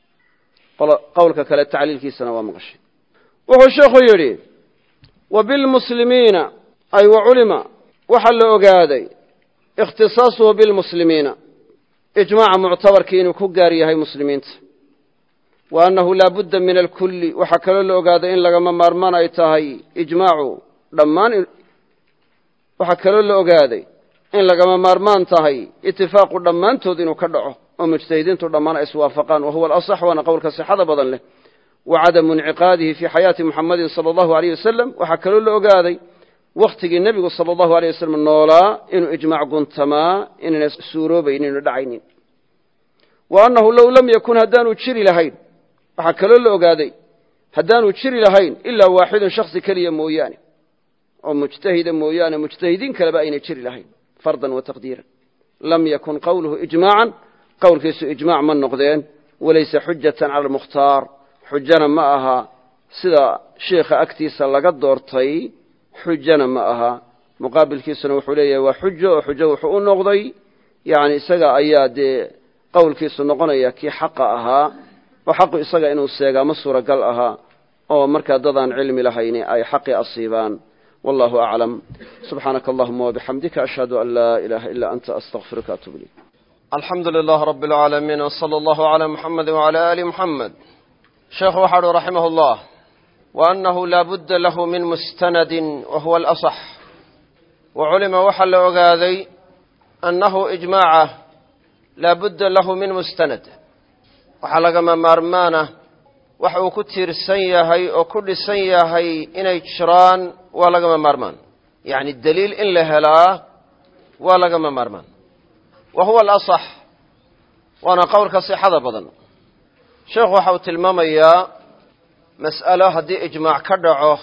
qowlka kale tacliilkiisana waa maqashay wuxuu sheekhu yidhi wa bilmuslimiina ay wa culima waxaa la ogaaday ikhtisaasuhu bilmuslimiina ijmaaca muctabarkii inuu ku gaar yahay muslimiinta wa annahu laa budda min alkulli waxaa kaloo la ogaaday in lagama maarmaan ay tahay ijmaacu dhammaan waxaa kaloo la ogaaday in lagama maarmaan tahay itifaaqu dhammaantood inuu ka dhaco oo mujtahidiintu dhammaan ay iswaafaqaan wahuwa alasax waana qowlka sixada badan leh wa cadamu inciqaadihi fii xayaati muxamadin sala allahu alayh wasalam waxaa kaloo la ogaaday wakhtigii nebigu sala allahu alayh wasalam noolaa inuu ijmaac guntamaa inayna suuroobaynin inu dhacaynin wa annahu low lam yakun haddaanu jiri lahayn waxaa kaloo la ogaaday haddaanu jiri lahayn ilaa waaxidun shaksi keliya mooyaane oo mujtahida mooyaane mujtahidiin kaleba ayna jiri lahayn fardan wa taqdiiran lam yakun qowluhu ijmaacan qowlkiisu ijmaac ma noqdeen walaysa xujatan cala almukhtaar xujana ma aha sida sheikha agtiisa laga doortay xujana ma aha muqaabilkiisuna wuxuu leeyahay waa xujo oo xujo wuxuu u noqday yani isaga ayaa dee qowlkiisu noqonaya kii xaqa ahaa oo xaqu isaga inuu seegaa ma suuragal ahaa oo markaa dadaan cilmi lahayni ay xaqii asiibaan wallahu aclam subxaanaka allahuma wabixamdika ashhadu an laa ilaaha ilaa anta astaqfiruka atuub ilayk alxamdu lilah rabi اlcaalamiin wsala allahu calaa muxamedi wacala aali muxamed sheekhu waxaa uhi raximah llah وأنه لا بد له من مستند وهو الأصح. وعلم وحل وقاذي أنه إجماعه لا بد له من مستند وحلق ما مارمانه وحو كتير السيهي وكل السيهي إن يتشران ولق ما مارمان، يعني الدليل إن لهلا ولق ما مارمان، وهو الأصح. وأنا قولك صحة بضن شيخ وحو تلماميا مسألة هدي إجماع كدعوه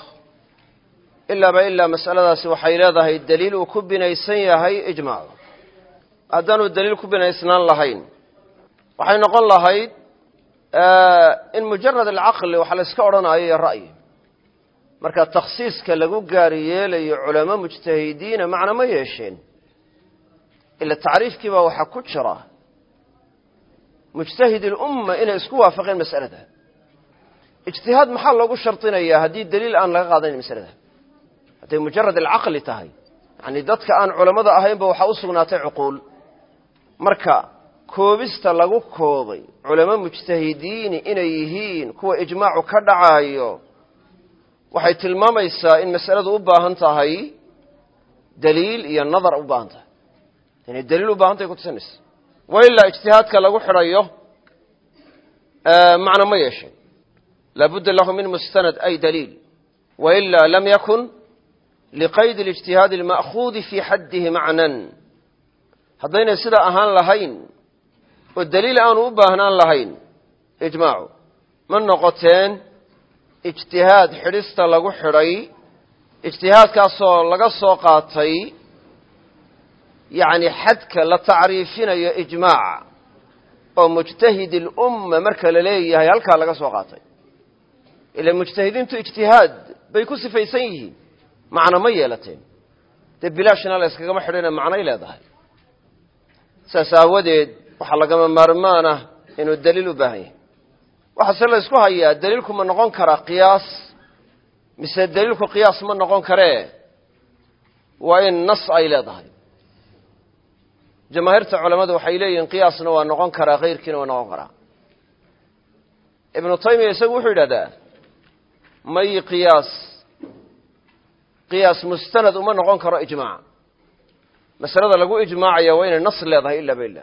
إلا بإلا مسألة سوحي لذا الدليل وكبنا يسيا هي إجماع أدانوا الدليل كبنا يسنان لهين وحين نقول لهين آه إن مجرد العقل وحلسك أورانا أي الرأي مركا التخصيص كاللقو قارية لي علماء مجتهدين معنى ما يشين إلا التعريف كما وحكوت شراه مجتهد الأمة إن اسكوها فقين مسألة ده. اجتهاد محل لغو شرطين إياه هذه الدليل الآن لغا قادين مسألة ده. هذه مجرد العقل تهي يعني ذاتك آن علماء أهين بوحاوصوا ناتي عقول مركا كوبست لغو كوبي علماء مجتهدين إن يهين كو إجماع كدعايو وحي تلماما يسا إن مسألة أباهن تهي دليل إيا النظر أباهن تهي يعني الدليل أباهن تهي كنت سنس وإلا اجتهادك لغو حريه آه معنى ما يشي لابد له من مستند أي دليل وإلا لم يكن لقيد الاجتهاد المأخوذ في حده معنى هذين سيدا أهان لهين والدليل أن أباهنان لهين إجماعه من نقطين اجتهاد حرست لغو حري اجتهاد كاسو لغا سوقاتي يعني حدك لتعريفنا يا إجماع ومجتهد الأمة مركا لليه هلكا لغا سوقاتي إلا المجتهدين تو اجتهاد بيكون سفيسيه معنى ميلتين تبلاشنا لسكا محرنا معنى إلى ذهي ساساوديد وحلقا من مرمانة إنه الدليل باهي وحصل لسكوها إياه دليلكم من نقون كرا قياس مثل دليلكم قياس من نقون كرا وإن نص إلى ذهي جماهير علماء وحيلين قياسنا ونقون كرا غير كنا ونقون كرا ابن تيمية يسوي حدا مي قياس قياس مستند وما نقون كرا إجماع مسألة لقوا إجماع يا وين النص لا ذا إلا بالله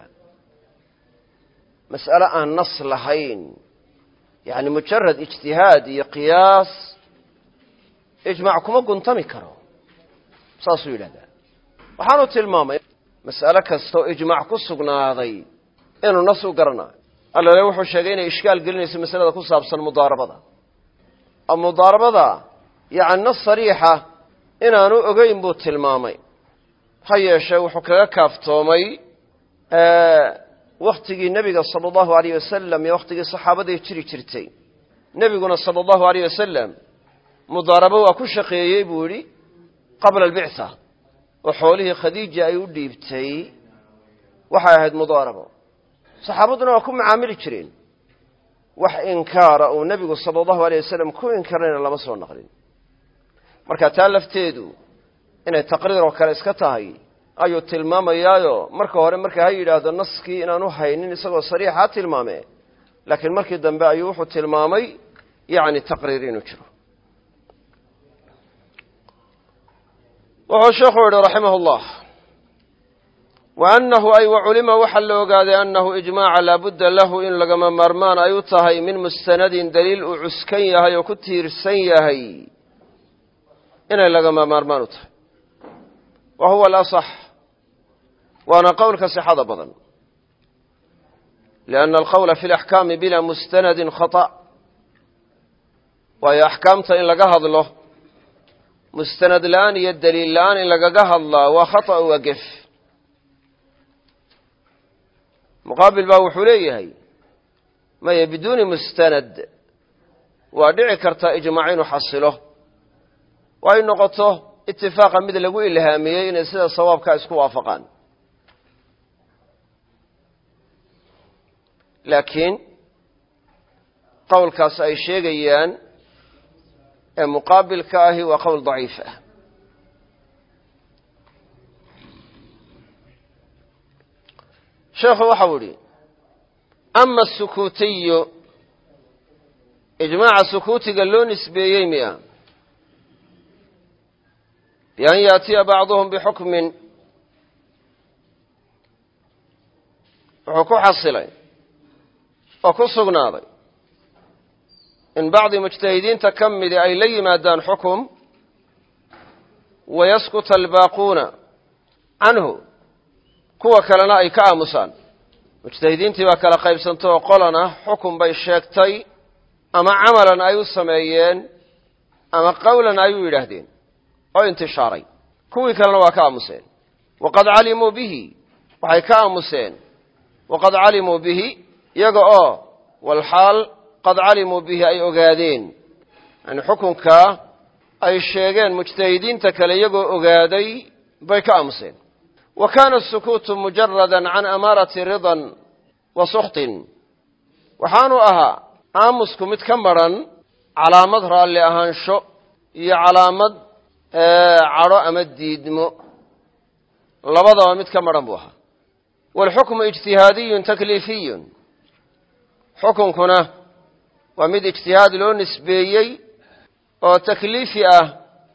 مسألة النص لهين يعني مجرد اجتهاد قياس إجماعكم قنطمي كرو صاصوا إلى ذا وحانوا تلماما مسألة كستو إجماع كسقنا هذي إنه نص قرنا ألا لو وحو شاقين إشكال قلنا يسمى مسألة كسا بس المضاربة المضاربة يعني نص صريحة إنه أقيم بوت المامي هيا شو كذا كافتومي آه وقتي النبي صلى الله عليه وسلم يا وقتي الصحابة يشتري شرتين نبينا صلى الله عليه وسلم مضاربة وكل شقي يبوري قبل البعثة وحوله خديجة يودي بتي وحاهد مضاربة صحابتنا وكم عامل شرين وح إنكار أو النبي صلى الله عليه وسلم كل إنكارنا الله مصر النقلين مركا تالف تيدو إنه تقرير وكال إسكتهاي أيو تلمام يايو مركا هوري مركا هاي هذا النسكي إنه نوحي إنه نسقو صريحة تلمامي لكن مركا الدنباء يوحو تلمامي يعني تقريرين وشرو وهو الشيخ رحمه الله وأنه أي وعلم وحل وقال أنه إجماع لا بد له إن لقم مرمان أيوتهي من مستند دليل عسكيها وكتير سيهي إن لقم مرمان وهو الأصح وأنا قولك صحة بضن لأن القول في الأحكام بلا مستند خطأ وهي أحكامت إن لقهض له مستند الآن يدليل الآن إن لقهض الله وخطأ وقف مقابل باو حليه ما بدون مستند ودعي كرتا إجماعين وحصله وإن نقطه اتفاقا مثل لقوا إلهاميين سيدا صواب كاسكو وافقان لكن قول كاس أي شيئيان مقابل كاهي وقول ضعيفة شيخ وحولي أما السكوتي ijmaaca sukuutiga loo nisbeeyey miya bian yaatiya bacduhum bixukmin wuxuu ku xasilay oo ku sugnaaday in bacdi mujtahidiinta ka midi ay la yimaadaan xukum wayaskuta albaaquuna canhu kuwa kalena ay ka aamusaan mujtahidiintii baa kala qaybsantay oo qolana xukum bay sheegtay ama camalan ay u sameeyeen ama qowlan ay u yidhaahdeen oo intishaaray kuwii kalena waa ka aamuseen waqad calimuu bihi waxay ka aamuseen waqad calimuu bihi iyaga oo walxaal qad calimuu bihi ay ogaadeen yani xukunkaa ay sheegeen mujtahidiinta kale iyagoo ogaaday bay ka aamuseen wa kaana asukuutu mujaradan can amaarati ridan wa sukhtin waxaanu ahaa aamusku mid ka maran calaamad raalli ahaansho iyo calaamad cadho ama diidmo labadaba mid ka maran buu ahaa waalxukmu ijtihaadiyun takliifiyun xukunkuna waa mid ijtihaad loo nisbeeyey oo takliifi ah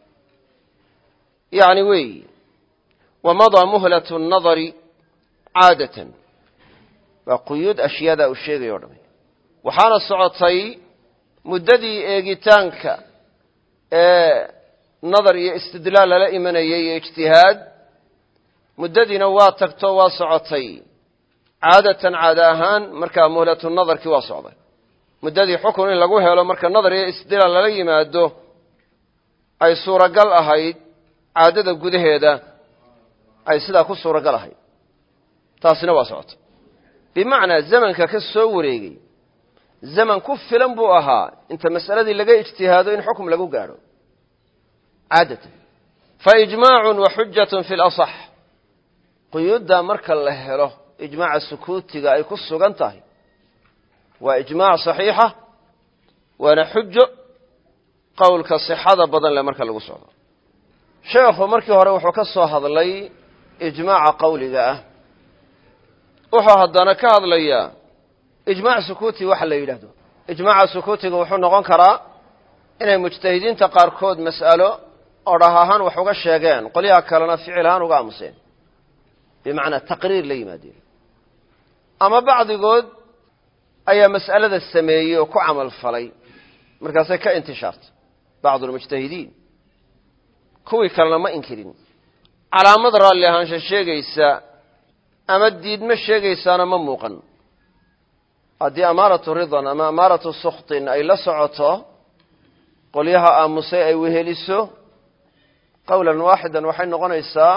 yani weeyi wamadaa muhlatu nadari caadatan waa quyuud ashyaada uu sheegay o dham waxaana socotay muddadii eegitaanka ee nadar iyo istidlaal lala imanayay iyo ijtihaad muddadiina waa tagto waa socotay caadatan caada ahaan markaa muhlatu nadarkii waa socday muddadii xukun in lagu helo marka nadar iyo istidlaal lala yimaado ay suuragal ahayd caadada gudaheeda ay sidaa ku suuragal ahayd taasina waa socotay bimacnaa zamanka ka soo wareegay zaman ku filan buu ahaa inta mas'aladii laga ijtihaado in xukum lagu gaadho caadatan faijmaacun wa xujatun fi lasax quyuuddaa marka la helo ijmaaca sukuutiga ay ku sugan tahay waa ijmaac saxiixa waana xujo qowlka sixada badan leh marka lagu socdo sheekhu markii hore wuxuu ka soo hadlay ijmaaca qowliga ah wuxuu haddana ka hadlayaa ijmaac sukuuti waxa la yidhaahdo ijmaaca sukuutiga wuxuu noqon karaa inay mujtahidiinta qaarkood mas'alo odhah ahaan wax uga sheegeen qolyaha kalena ficil ahaan uga aamuseen bimacnaa taqriir la yimaadeen ama bacdigood ayaa mas'alada sameeyey oo ku camal falay markaasay ka intishaartay bacdu lmujtahidiin kuwii kalena ma inkirin calaamad raalli ahaansha sheegaysa ama diidma sheegaysaana ma muuqan haddii amaaratu ridan ama amaaratu sukhtin ay la socoto qolyaha aamusay ay weheliso qowlan waaxidan waxay noqonaysaa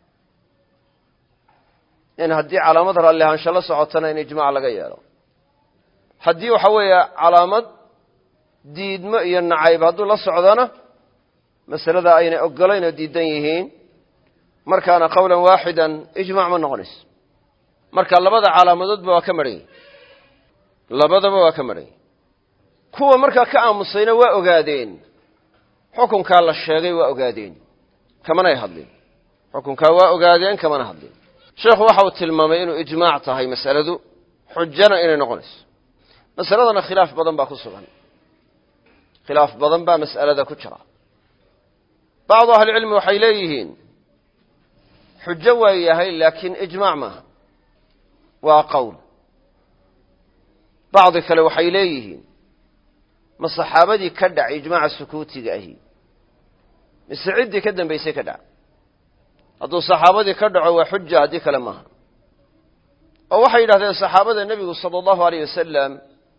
in haddii calaamad raalli ahaansho la socotana in ijmaac laga yeelo haddii waxa weeye calaamad diidmo iyo nacayb hadduu la socdona masalada aynay ogolayn oo diidan yihiin markaana qowlan waaxidan ijmaac ma noqonayso marka labada calaamadoodba waa ka maran yihin labadaba waa ka maran yihin kuwa markaa ka aamusayna waa ogaadeen xukunkaa la sheegay waa ogaadeen kamanay hadlin xukunkaa waa ogaadeen kamana hadlin sheekhu waxa uu tilmaamay inuu ijmaac tahay mas'aladu xujana inay noqonayso masaladana khilaaf badan baa ku sugan khilaaf badan baa mas'alada ku jira bacdu ahlicilmi waxay leeyihiin xujo waa yahay laakiin ijmaac maaha waa qowl bacdi kale waxay leeyihiin ma saxaabadii ka dhac ijmaaca sukuutiga ahi mise ciddii ka dambaysay ka dhac hadduu saxaabadii ka dhaco waa xuja haddii kale maaha oo waxay yidhahdeen saxaabada nebigu sala allahu aleyh wasalam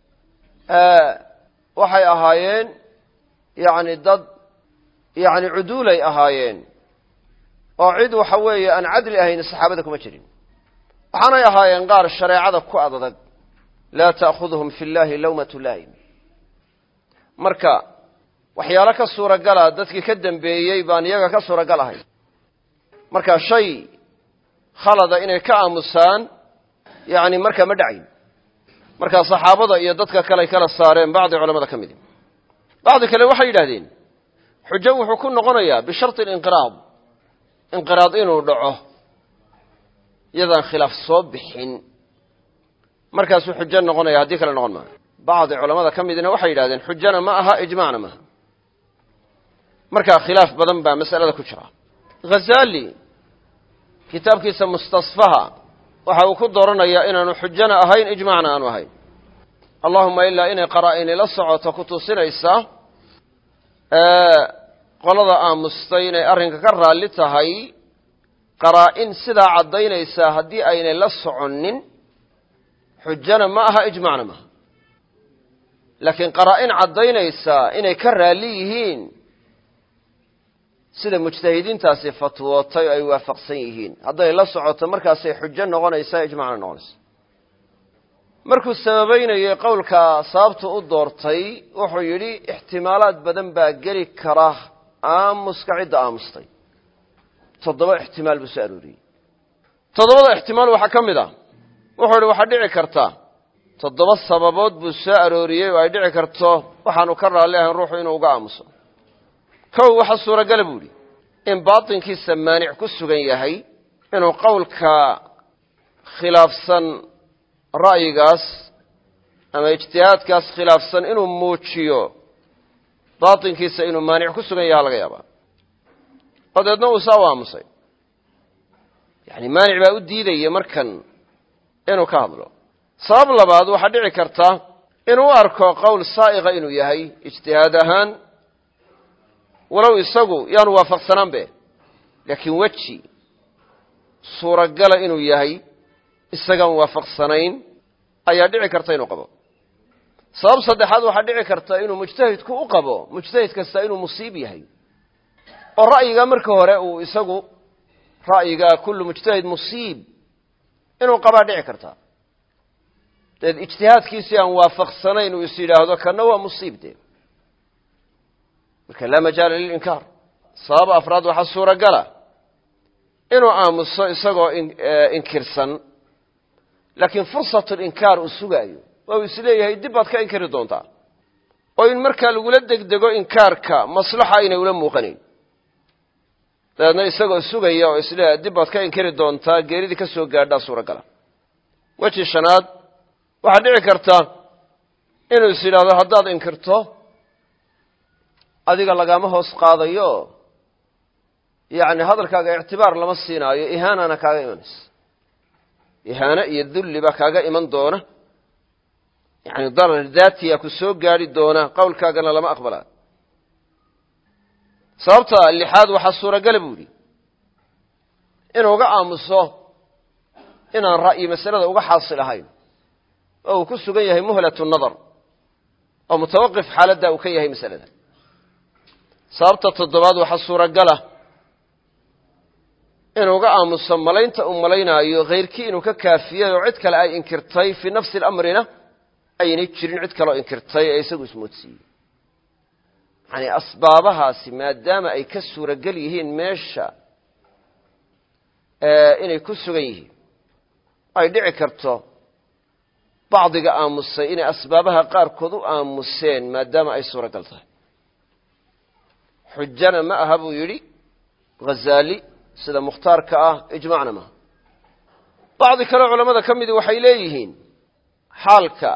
waxay ahaayeen yani dad yani cuduulay ahaayeen oo cid waxa weeye aan cadli ahayn saxaabada kuma jirin waxaanay ahaayeen qaar shareecada ku adadag laa ta'khudhum fi llahi lawmatu laa'im marka waxyaalo ka suuragala dadkii ka dambeeyey baan iyaga ka suuragal ahayn marka shay khalada inay ka aamusaan yani markaa ma dhacayn markaa saxaabada iyo dadka kale ay kala saareen bacdi culamada ka midi bacdi kale waxay yidhahdeen xujo wuxuu ku noqonayaa bisharti alinqiraad inqiraad inuu dhaco iyadaan khilaaf soo bixin markaasuu xujo noqonaya haddii kale noqon maayo bacdi culamada ka midna waxay yidhahdeen xujana ma aha ijmacna maaha markaa khilaaf badan baa mas'alada ku jira ghazali kitaabkiisa mustasfaha waxa uu ku dooranayaa inaanu xujana ahayn ijmacna aanu ahayn allahuma ilaa inay qaraa'ini la socoto ku tusinaysa qolada aamustay inay arrinka ka raalli tahay qaraa'in sidaa caddaynaysaa haddii aynay la soconin xujana ma aha ijmacna maaha laakiin qaraa'in caddaynaysaa inay ka raalli yihiin sida mujtahidiintaasi fatwootay oo ay waafaqsan yihiin hadday la socoto markaasay xujo noqonaysaa ijmacna noqonaysa markuu sababaynayay qowlka sababtu u doortay wuxuu yidhi ixtimaalaad badan baa geli kara aamuska cidda aamustay toddoba ixtimaal buu soo arooriyey toddobada ixtimaal waxaa ka mid ah wuxuu yidhi waxaa dhici karta toddoba sababood buu soo arooriyey oo ay dhici karto waxaanu ka raalli ahayn ruuxu inuu uga aamuso kow waxaa suuragala buu yidhi in baatinkiisa maanic ku sugan yahay inuu qowlka khilaafsan ra'yigaas ama ijtihaadkaas khilaafsan inuu muujiyo baatinkiisa inuu maanic ku sugan yaha laga yaabaa oo deedna uu saa u aamusay yani maanic baa u diidaya markan inuu ka hadlo sabab labaad waxaa dhici karta inuu u arko qowl saa'iqa inuu yahay ijtihaad ahaan walow isagu yaanu waafaqsanaan be laakiin weji suuragala inuu yahay isagaan waafaqsanayn ayaa dhici karta inuu qabo sabab saddexaad waxaa dhici karta inuu mujtahidku u qabo mujtahid kasta inuu musiib yahay oo ra'yiga marka hore uu isagu ra'yiga kullu mujtahid musiib inuu qabaa dhici karta deed ijtihaadkiisii aan waafaqsanayn uu is yidhaahdo kana waa musiib de marka laa majaala lilinkaar sabab afraad waxaa suuragala inuu aamuso isagoo inkirsan laakiin fursatu linkaar uu sugaayo oo uu isleeyahay dib baad ka inkiri doontaa oo in markaa lagula degdego inkaarka maslaxa aynay ula muuqanayn dabeedna isagoo sugaya oo isleeyahay dib baad ka inkiri doontaa geeridii ka soo gaadhaa suuragala weji shanaad waxaa dhici karta inuu is yidhaahdo haddaad inkirto adiga lagama hoos qaadayo yacni hadalkaaga ictibaar lama siinaayo ihaanana kaaga imanaysa ihaano iyo dulli baa kaaga iman doona yani darar daatiya ku soo gaadhi doona qowlkaagana lama aqbalaa sababta lixaad waxaa suuragala buu yidhi inuu uga aamuso inaan ra'yi masalada uga xaasil ahayn oo uu ku sugan yahay muhlatu nadar oo mutawaqif xaaladda uu ka yahay masalada sababta toddobaad waxaa suuragala inuu uga aamuso malaynta uu malaynaayo hayrkii inuu ka kaafiyey oo cid kale ay inkirtay fii nafsi alamrina aynay jirin cid kaleoo inkirtay ee isagu ismoodsiiyey yani asbaabahaasi maadaama ay ka suuragel yihiin meesha inay ku sugan yihiin ay dhici karto bacdiga aamusay inay asbaabaha qaarkood u aamuseen maadaama ay suuragal tahay xujana ma aha buu yidhi ghazali sida mukhtaarka ah ijmacna maaha bacdi kale culamada ka midi waxay leeyihiin xaalka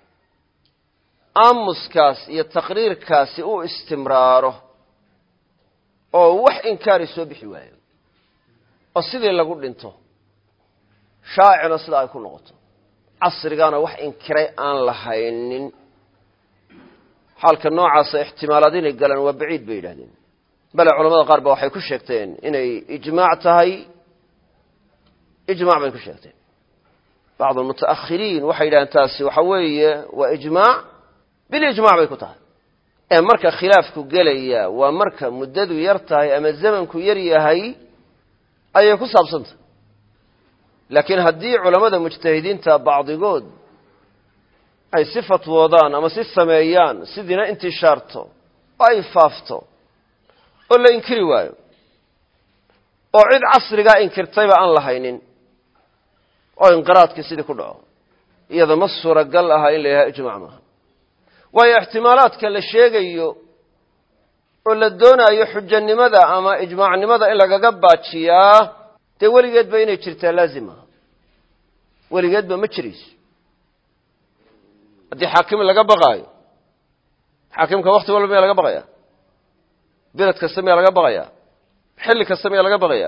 aamuskaas iyo taqriirkaasi uu istimraaro oo wax inkaari soo bixi waayo oo sidii lagu dhinto shaacirna sida ay ku noqoto casrigaana wax inkiray aan lahaynin xaalka noocaasa ixtimaalaad inay galaan waa baciid bay yidhahdeen bale culamada qaar ba waxay ku sheegteen inay ijmaac tahay ijmac bay ku sheegteen bacd almuta'akhiriin waxay yidhahdeen taasi waxa weeye waa ijmaac bilijmac bay ku tahay ee marka khilaafku gelaya waa marka muddadu yar tahay ama zamanku yar yahay ayay ku saabsantahay laakiin haddii culamada mujtahidiinta bacdigood ay si fatwoodaan ama si sameeyaan sidiina intishaarto oo ay faafto oo la inkiri waayo oo cid casrigaa inkirtayba aan lahaynin oo inqiraadkii sidii ku dhaco iyada ma suuragal aha in la yahay ijmac maaha waayo ixtimaalaadka la sheegayo oo la doonaayo xujanimada ama ijmaacnimada in lagaga baajiyaa dee weligeedba inay jirtaa laazim aha weligeedba ma jirayso haddii xaakim laga baqaayo xaakimka waqti walba miyaa laga baqaya beled kasta miyaa laga baqaya xilli kasta miyaa laga baqaya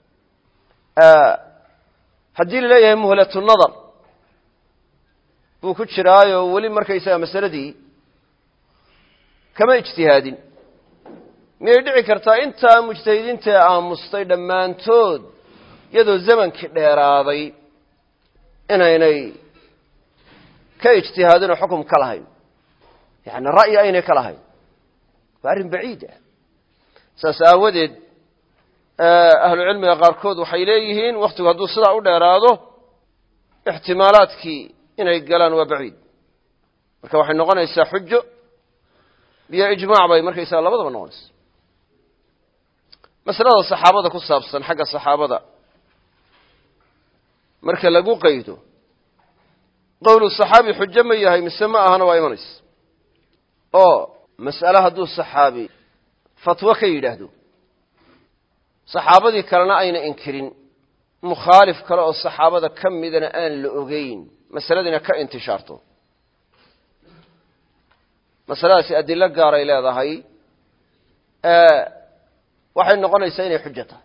haddii la leeyahay muhlatu nadar buu ku jiraayo weli markaysaga masaladii kama ijtihaadin miyay dhici kartaa intaa mujtahidiinta aamustay dhammaantood iyadoo zamankii dheeraaday inaynay ka ijtihaadin oo xukum ka lahayn yani ra'yi aynay ka lahayn waa arrin baciid ah saas aawadeed ahlu cilmiga qaarkood waxay leeyihiin waktigu hadduu sidaa u dheeraado ixtimaalaadkii inay galaan waa baciid marka waxay noqonaysaa xujo iyo ijmaac bay markaysaa labadaba noqonaysa masalada saxaabada ku saabsan xagga saxaabada marka lagu qaydo qowlu saxaabi xujo ma yahay mise ma ahana waa imanaysa oo mas'ale hadduu saxaabi fatwo ka yidhaahdo saxaabadii kalena ayna inkirin mukhaalif kale oo saxaabada ka midana aan la ogeyn masaladiina ka intishaarto masaladaasi adilo gaaray leedahay waxay noqonaysaa inay xujo tahay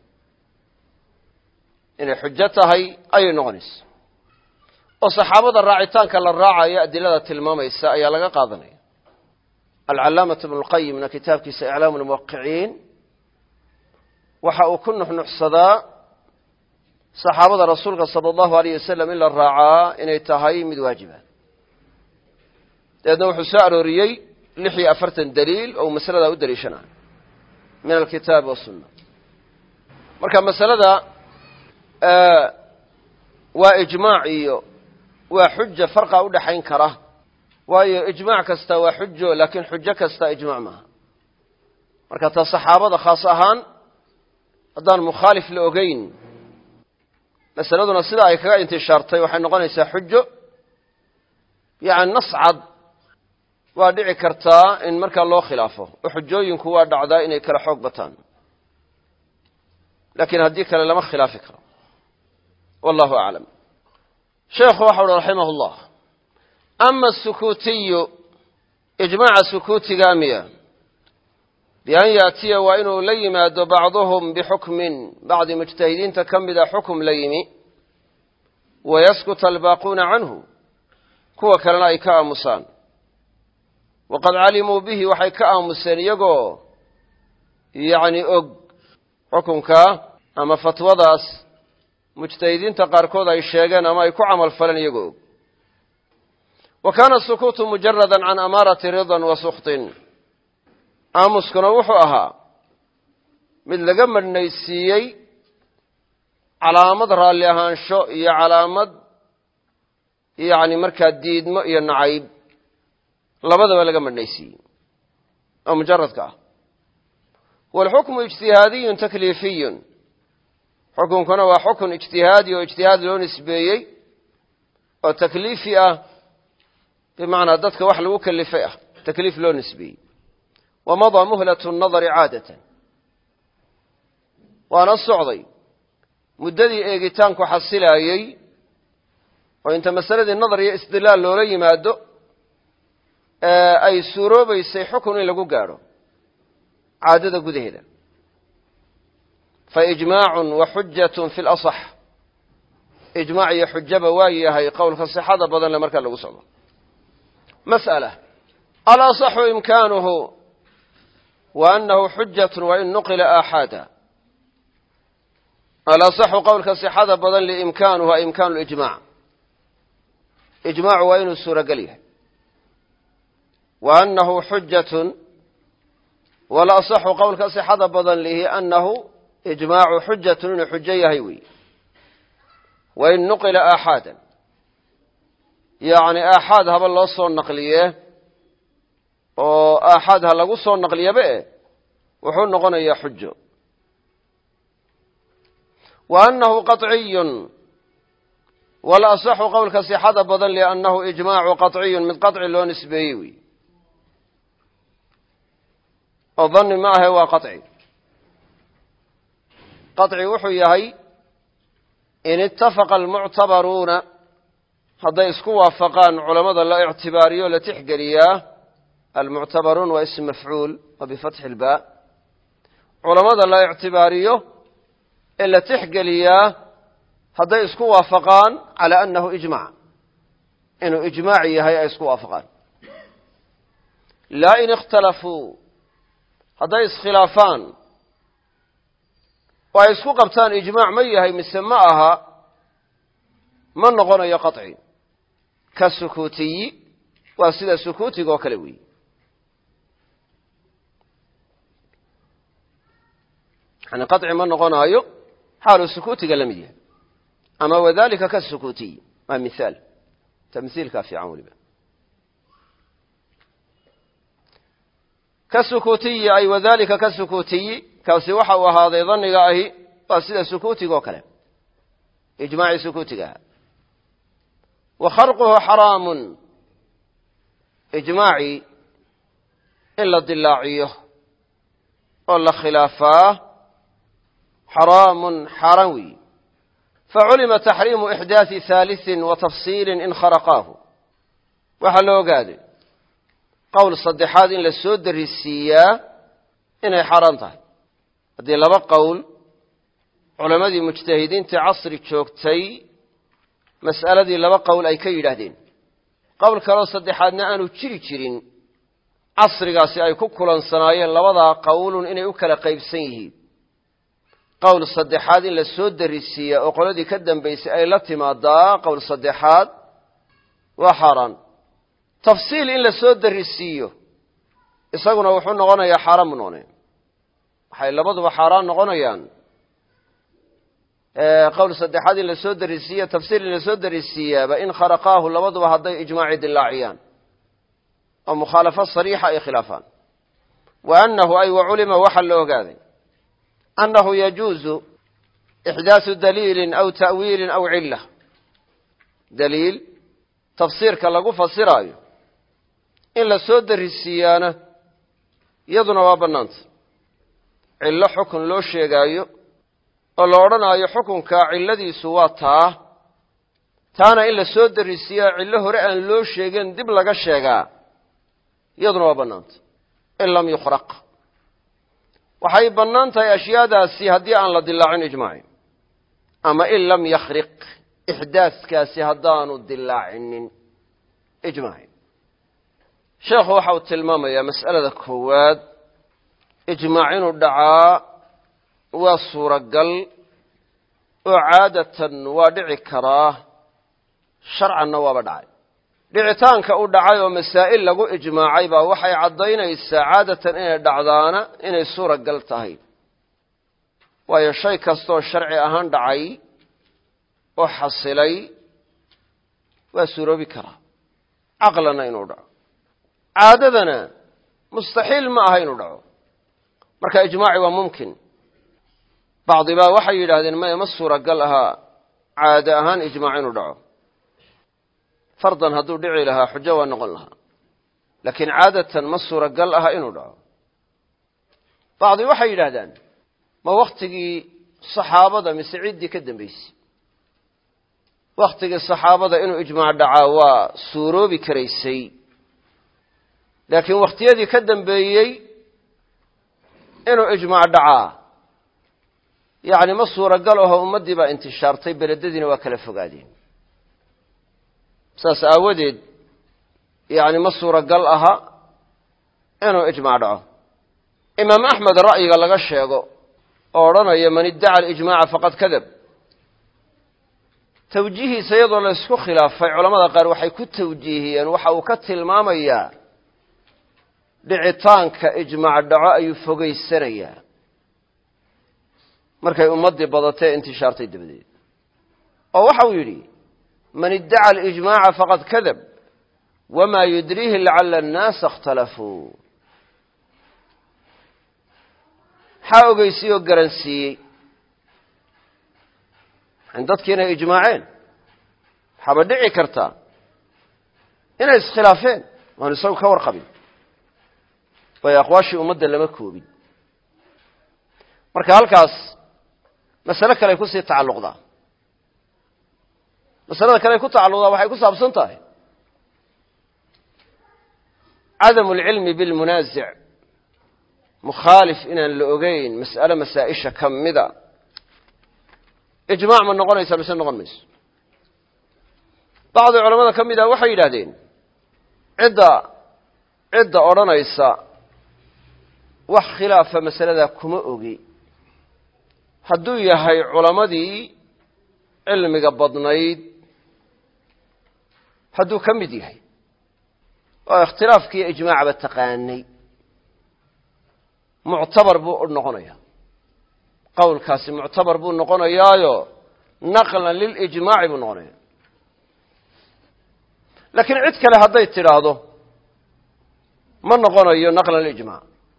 inay xujo tahay ayay noqonaysa oo saxaabada raacitaanka la raacayo adilada tilmaamaysa ayaa laga qaadanaya alcalaamatu ibnu lqayimna kitaabkiisa iclaamu lmuwaqiciin waxa uu ku nuxnuxsadaa saxaabada rasuulka sala allahu alayh wasalam in la raacaa inay tahay mid waajiba dabeedna wuxuu soo arooriyey lix iyo afartan daliil oo masaladaa u daliishanayo min alkitaabi wasunna marka masalada waa ijmaac iyo waa xuja farqa u dhaxayn kara waayo ijmaac kasta waa xujo laakiin xujo kasta ijmaac maaha marka taa saxaabada khaas ahaan haddaan mukhaalif la ogeyn masaladuna sida ay kaga intishaartay waxay noqonaysaa xujo yani nas cad waa dhici kartaa in markaa loo khilaafo oo xujooyinku waa dhacdaa inay kala xoog bataan laakiin haddii kale lama khilaafi karo wallahu aclam sheekhu waxa uhi raximah llah ama asukuutiyu ijmaaca sukuutiga miya bian yaatiya waa inuu la yimaado bacduhum bixukmin bacdi mujtahidiinta ka mida xukum la yimi wayaskuta albaaquuna canhu kuwa kalena ay ka aamusaan waqad calimuu bihi waxay ka aamuseen iyagoo yani og xukunkaa ama fatwadaas mujtahidiinta qaarkood ay sheegeen ama ay ku camal faleen iyagoo og wa kaana sukuutu mujarada can amaarati ridan wa suktin aamuskuna wuxuu ahaa mid laga madhnaysiiyey calaamad raalli ahaansho iyo calaamad yani markaa diidmo iyo nacayb labadaba laga madhnaysiiyey oo mujaradka ah waalxukmu ijtihaadiyun takliifiyun xukunkuna waa xukun ijtihaadi oo ijtihaad loo nisbeeyey oo takliifi ah bimacnaa dadka wax lagu kalifay ah takliif loo nisbeeyey wamadaa muhlatu nadari caadatan waana socday muddadii eegitaanku xasilaayey oo inta masaladii nadar iyo istidlaal loola yimaado ay suuroobaysay xukun in lagu gaadho caadada gudaheeda faijmaacun wa xujatun fi lasax ijmaac iyo xujaba waa yahay qowlka sixada badan le markaa lagu socdo mas'ala alasaxu imkaanuhu wa anahu xujatun wain nuqila aaxaada alasaxu qowlka sixada badan liimkaanuhu a imkaanu lijmac ijmaacu waa inuu suurogel yahay wa anahu xujatun walasaxu qowlka sixada badan lihi anahu ijmaacu xujatun inuu xujo yahay wey wain nuqila aaxaadan yani aaxaad haba loo soo naqliye oo aaxaad ha lagu soo naqliyaba e wuxuu noqonayaa xujo wa anahu qaطciyun walasaxu qowlka sixada badan liannahu ijmaacu qaطciyun mid qaطci loo nisbeeyey wey oo dani ma ahe waa qaطci qaطci wuxuu yahay in itafaqa almuctabaruuna hadday isku waafaqaan culamada la ictibaariyo la tixgeliyaa almuctabaruun waa ism mafcuul wa bifatxi ilbaa culamada la ictibaariyo ee la tixgeliyaa hadday isku waafaqaan calaa annahu ijmac inuu ijmaac yahay ay isku waafaqaan laa in ikhtalafuu hadday iskhilaafaan oo ay isku qabtaan ijmaac ma yahay mise ma aha ma noqonayo qaطci ka sukuutiyi waa sida sukuutiga oo kale weeye yani qaطci ma noqonayo xaalu sukuutiga la mid yahay ama wadalika ka sukuutiyi waa mihaal tamhiilkaa fiican weliba ka sukuutiyi ay wadalika ka sukuutiyi kaasi waxa uu ahaaday dhanniga ahi waa sida sukuutiga oo kale ijmaacii sukuutigaha wa kharquhu xaraamun ijmaacii in la dilaaciyo oo la khilaafaa xaraamun xaaraan weyi faculima taxriimu ixdaaثi haaliثin wa tafsiilin in kharaqaahu waxaa la ogaaday qowl saddexaad in la soo darisiiyaa inay xaaraan tahay haddii laba qowl culammadii mujtahidiintii casri joogtay mas'aladii laba qowl ay ka yidhaahdeen qowl kaloo saddexaadna aanu jiri jirin casrigaasi ay ku kulansanaayeen labadaa qowlun inay u kala qaybsan yihiin qowl saddexaad in la soo darisiiya oo qoladii ka dambaysay ay la timaadaa qowl saddexaad waa xaaraan tafsiil in la soo darisiiyo isaguna wuxuu noqonayaa xaaraan buu noqonaya waxay labaduba xaaraan noqonayaan qowl saddexaad in la soo darisiiya tafsiil in la soo darisiiyaaba in kharaqaahu labaduba hadday ijmaaci dilaaciyaan oo mukhaalafo sariixa ay khilaafaan wa annahu ay wa culima waxaa la ogaaday annahu yajuuzu ixdaaثu daliilin aw ta'wiilin aw cila daliil tafsiirka lagu fasiraayo in la soo darisiiyaana iyaduna waa bannaanta cillo xukun loo sheegaayo oo la odhanaayo xukunkaa cilladiisu waa taa taana in la soo darisiiyaa cillo hore aan loo sheegin dib laga sheegaa iyaduna waa bannaanta in lam yukhraq waxay bannaan tahay ashyaadaasi haddii aan la dilaacin ijmaaci ama in lam yakhriq ixdaaskaasi haddaanu dilaacinin ijmaaci sheekhu waxa uu tilmaamayaa mas'alada koowaad ijmaac inuu dhacaa waa suuragal oo caadatan waa dhici karaa sharcanna waaba dhacay dhicitaanka u dhacay oo masaa'il lagu ijmaacay baa waxay caddaynaysaa caadatan inay dhacdaana inay suuragal tahay waayo shay kastooo sharci ahaan dhacay oo xasilay waa suuroobi karaa caqlanna inuu dhaco caadadana mustaxiil ma aha inuu dhaco marka ijmaaci waa mumkin bacdi baa waxay yidhaahdeen maya ma suuragal ahaa caado ahaan ijmaac inuu dhaco fardan hadduu dhici lahaa xujo waa noqon lahaa laakiin caadatan ma suuragal aha inuu dhaco bacdi waxay yidhaahdaan ma wakhtigii saxaabada mise ciddii ka dambaysay wakhtigii saxaabada inuu ijmaac dhacaa waa suuroobi karaysay laakiin wakhtiyadii ka dambeeyey inuu ijmaac dhacaa yacni ma suuragal aho ummaddii baa intishaartay beledadiina waa kala fogaadeen saas aawadeed yacni ma suuragal aha inuu ijmaac dhaco imaam axmed ra'yiga laga sheego oo odhanaya man iddaca alijmaaca faqad kadab tawjiihiisa iyadoo la isku khilaafay culamada qaar waxay ku tawjiihiyeen waxa uu ka tilmaamayaa dhicitaanka ijmaac dhaco ayuu fogaysanayaa markay ummaddii badatee intishaartay dabadeed oo waxa uu yidhi man iddaca alijmaaca faqad kadab wamaa yudriihi lacala annaasa ikhtalafuu maxaa ogeysiye oo garansiiyey in dadkii inay ijmaaceen waxaaba dhici kartaa inay iskhilaafeen oon isagu ka warqabin waayo aqwaashii ummadda lama koobin marka halkaas masale kale ay kusii tacalluqdaa masalada kale ku tacalluqda waxay ku saabsan tahay عدم العلم بالمنازع مخالف إن لأجين مسألة مسائشة كمدة إجماع من نقول يسمى سن نقول مس بعض العلماء كمدة وحي لهذين عدة عدة أرانا يسا وخلاف مسألة كم أجي هدو يهي علماء دي علم قبضنايد هدو كمدي هي واختلاف كي إجماع بالتقاني معتبر بو النقنية قول كاسي معتبر بو النقنية نقلا للإجماع بو النقنية لكن عدك لهذا التراضه ما النقنية نقلا للإجماع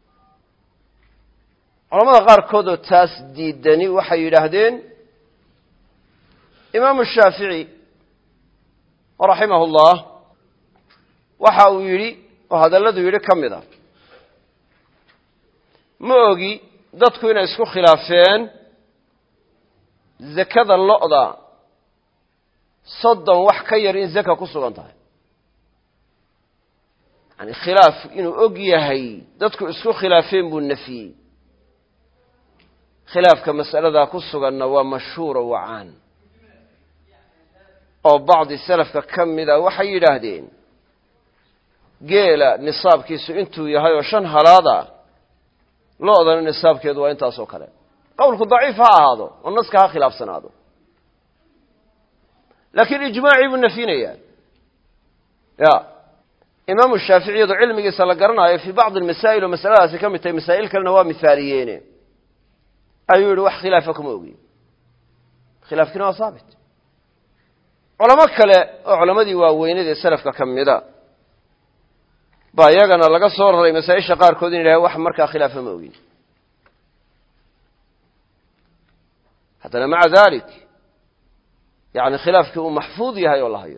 علماء غار كودو تاس ديداني وحي لهدين إمام الشافعي رحمه الله waxa uu yiri oo hadalladu yiri kamida ma ogi dadku inay isku khilaafeen zakada lo'da soddon wax ka yar in zaka ku sugan tahay yani khilaaf inuu og yahay dadku isku khilaafeen buu nafiyay khilaafka mas'alada ku suganna waa mashhuur oo aan oo baadhi salafka kamida waxay yiraahdeen geela nisaabkiisu intuu yahay oo shan halaada lo'dana nisaabkeedu waa intaas oo kale qowlku daciif ha ahaado oo naska ha khilaafsanaado laakiin ijmaaci buu nafinaya ya imaam shaafici oo cilmigiisa la garanayo fi bacd almasaa'il oo mas'aladaasi ka mid tahay masaa'il kalena waa misaaliyeene ayuu yiri wax khilaaf kuma ogi khilaafkina waa saabit culamo kale oo culamadii waaweynada ee salafka kamida ba yagana laga soo raray masaa'isha qaar kood in ilaahay wax marka khilaaf ma ogin hadana maca dalik yani khilaafki uu mahfuud yahay oo la hayo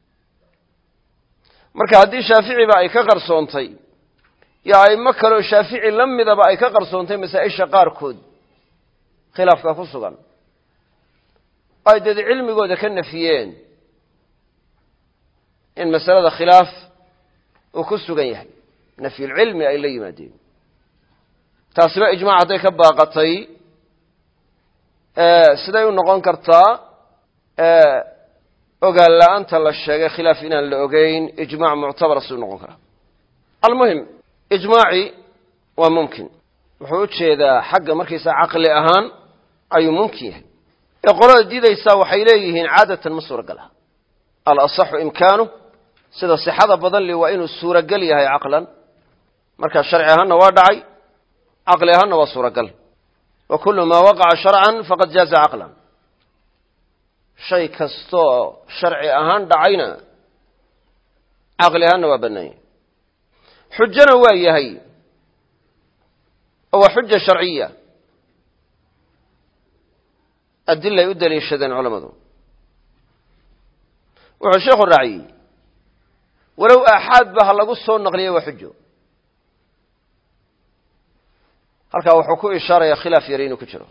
marka hadii shaafici ba ay ka qarsoontay yaa ay ma kale shaafici lamidaba ay ka qarsoontay masaa'isha qaar kood khilaafka ku sugan ay dad cilmigooda ka nafiyeen in mas'alada khilaaf وكسوغان yahay نفي العلم ay la yimaadeen taasba ijmaac haday ka baaqatay ee siday u noqon kartaa ee ogaal la'aanta la sheegay khilaaf inaan la ogeyn ijmaac mu'tabar soo noqon kara almuhim ijmaaci waa mumkin wuxuu jeedaa xagga markiisa aqli ahaan ayuu mumkin yahay ee qolada diidaysa waxay leeyihiin caadatan masuuragal ah al asah imkaanu sida sixada badan li waa inuu suuragal yahay aqlan marka sharci ahaan waa dhacay aqli ahaan waa suuragal wa kullu ma waqa'a shar'an faqad jaza aqlan shay kasto sharci ahaan dhacayna aqli ahaan waa banay xujjana waa yahay oo xujja shar'iyya adilla u daliishadan culimadu wuxuu sheekhu raaciyay ولو أحد بها لغو سو نقليه وحجو halka wuxuu ku ishaaraya khilaaf yariin ku jiro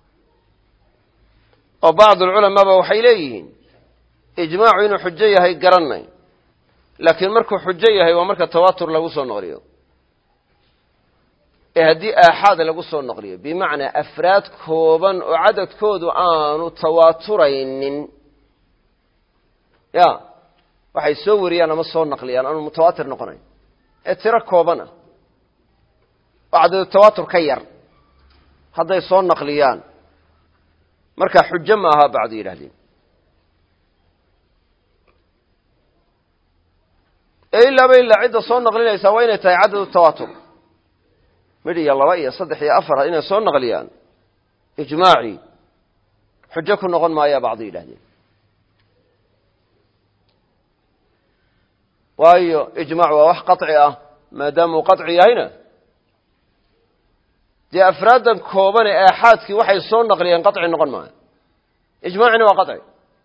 oo baad ulama waxay leeyihiin ijmaacu inuu xujo yahay garanay laakiin markuu xujo yahay waa marka tawaatur lagu soo noqliyo ee hadii ahad lagu soo noqliyo bimaana afraad kooban oo cadadkoodu aanu tawaaturaynin ya waxay soo wariyaan ama soo naqliyaan aanu mutawaatir noqonayn ee tiro koobana bacda tawaatur ka yar haday soo naqliyaan marka xujo ma aha bacdi ilaahdin ee illa bay la cid soo naqlinaysa waa inay tahay cadad tawaatur midii laba iyo saddex iyo afar inay soo naqliyaan ijmaaci xujo ku noqon maaya bacdi ilaahdin waayo ijmaac waa wax qatci ah maadaama uu qatci yahayna dee afraadan kooban ee aaxaadkii waxay soo naqliyeen qatci noqon maayo ijmaacina waa qatci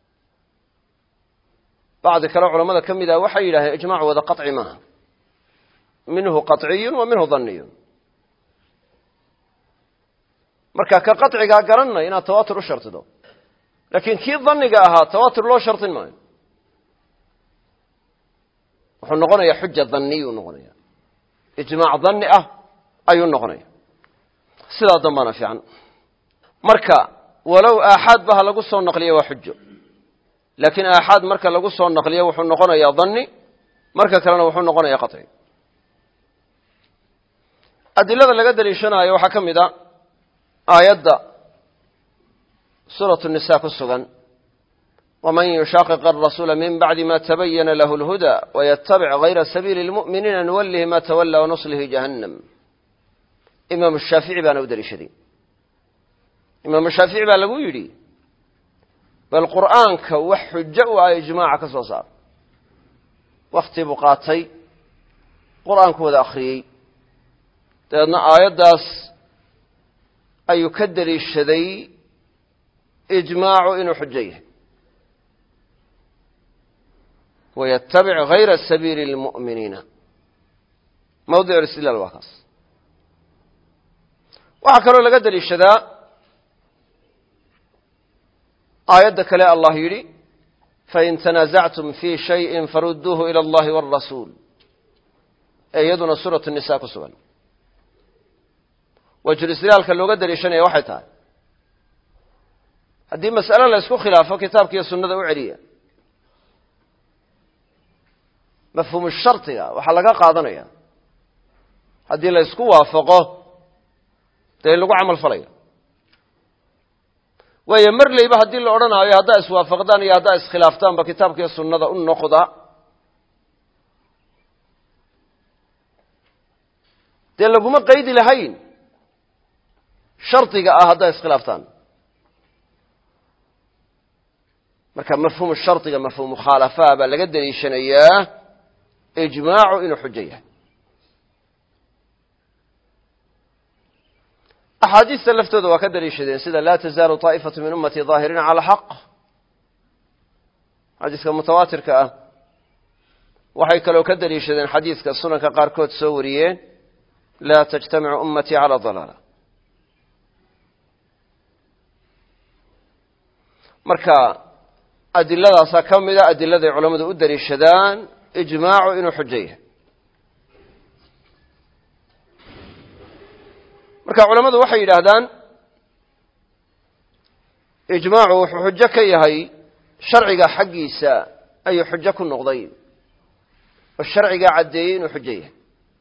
bacdi kale culamada ka mid ah waxay yidhahdeen ijmaac wada qatci maaha minhu qatciyun wa minhu danniyun marka ka qatcigaa garanay inaad tawaatur u shartido laakiin kii dhanniga ahaa tawaatur loo shartin maayo wuxuu noqonayaa xuja dhanniyuu noqonaya ijmaac dhanni ah ayuu noqonaya sidaa dambana fiican marka walow aaxaad ba ha lagu soo naqliyo waa xujo laakiin aaxaad marka lagu soo naqliyo wuxuu noqonayaa dhanni marka kalena wuxuu noqonayaa qaطci adilada laga daliishanayo waxaa ka mid a aayadda suuratu الnisa ku sugan waman yushaqiq الrasuula min bacdi ma tabayana lahu اlhuda waytabic gayra sabiili اlmu'miniina nuwalihi ma tawala wanuslihi jahannam imaamu shaafici baana u daliishaday imaamu shaafici baa lagu yidhi bal qur'aanka wax xujo u ah ijmaaca ka soo saar wakti buu qaatay qur'aanku wada akhriyey dabeedna aayaddaas ayuu ka daliishaday ijmaacu inuu xujo yahay waytabic gayra sabiili اlmu'miniina mawdic istidlaal waa kaas waxaa kaloo laga daliishadaa aayadda kale allah yidhi fain tanaasactum fii shayin farudduuhu ila allahi wاlrasuul ee iyaduna suuratu الnisa ku sugan wajhulistidlaalka looga daliishanaya waxay tahay haddii mas'alo la isku khilaafo kitaabka iyo sunnada u celiya mafhuumu shardiga waxaa laga qaadanaya haddii la isku waafaqo dee in lagu camal falayo waayo mar leyba haddii la odhanaayo haddaa iswaafaqdaan iyo haddaa iskhilaaftaanba kitaabka iyo sunnada u noqda dee laguma qaydi lahayn shardiga ah haddaa iskhilaaftaan marka mafhuumu shardiga mafhuum mukhaalafaha baa laga daliishanayaa ijmaacu inuu xujo yahay axaadiista laftooda waa ka daliishadeen sida laa tazaalu طaa'ifatu min ummatii ظaahiriina calى xaq xadiiska mutawaatirka ah waxay kaloo ka daliishadeen xadiiska sunanka qaarkood soo wariyeen laa tajtamicu ummatii calى ضalaala marka adiladaasaa ka mida adiladay culammadu u daliishadaan ijmaacu inuu xujo yahay marka culammadu waxay yidhaahdaan ijmaacu wuxuu xujo ka yahay sharciga xaggiisa ayuu xujo ku noqday oo sharcigaa caddeeyey inuu xujo yahay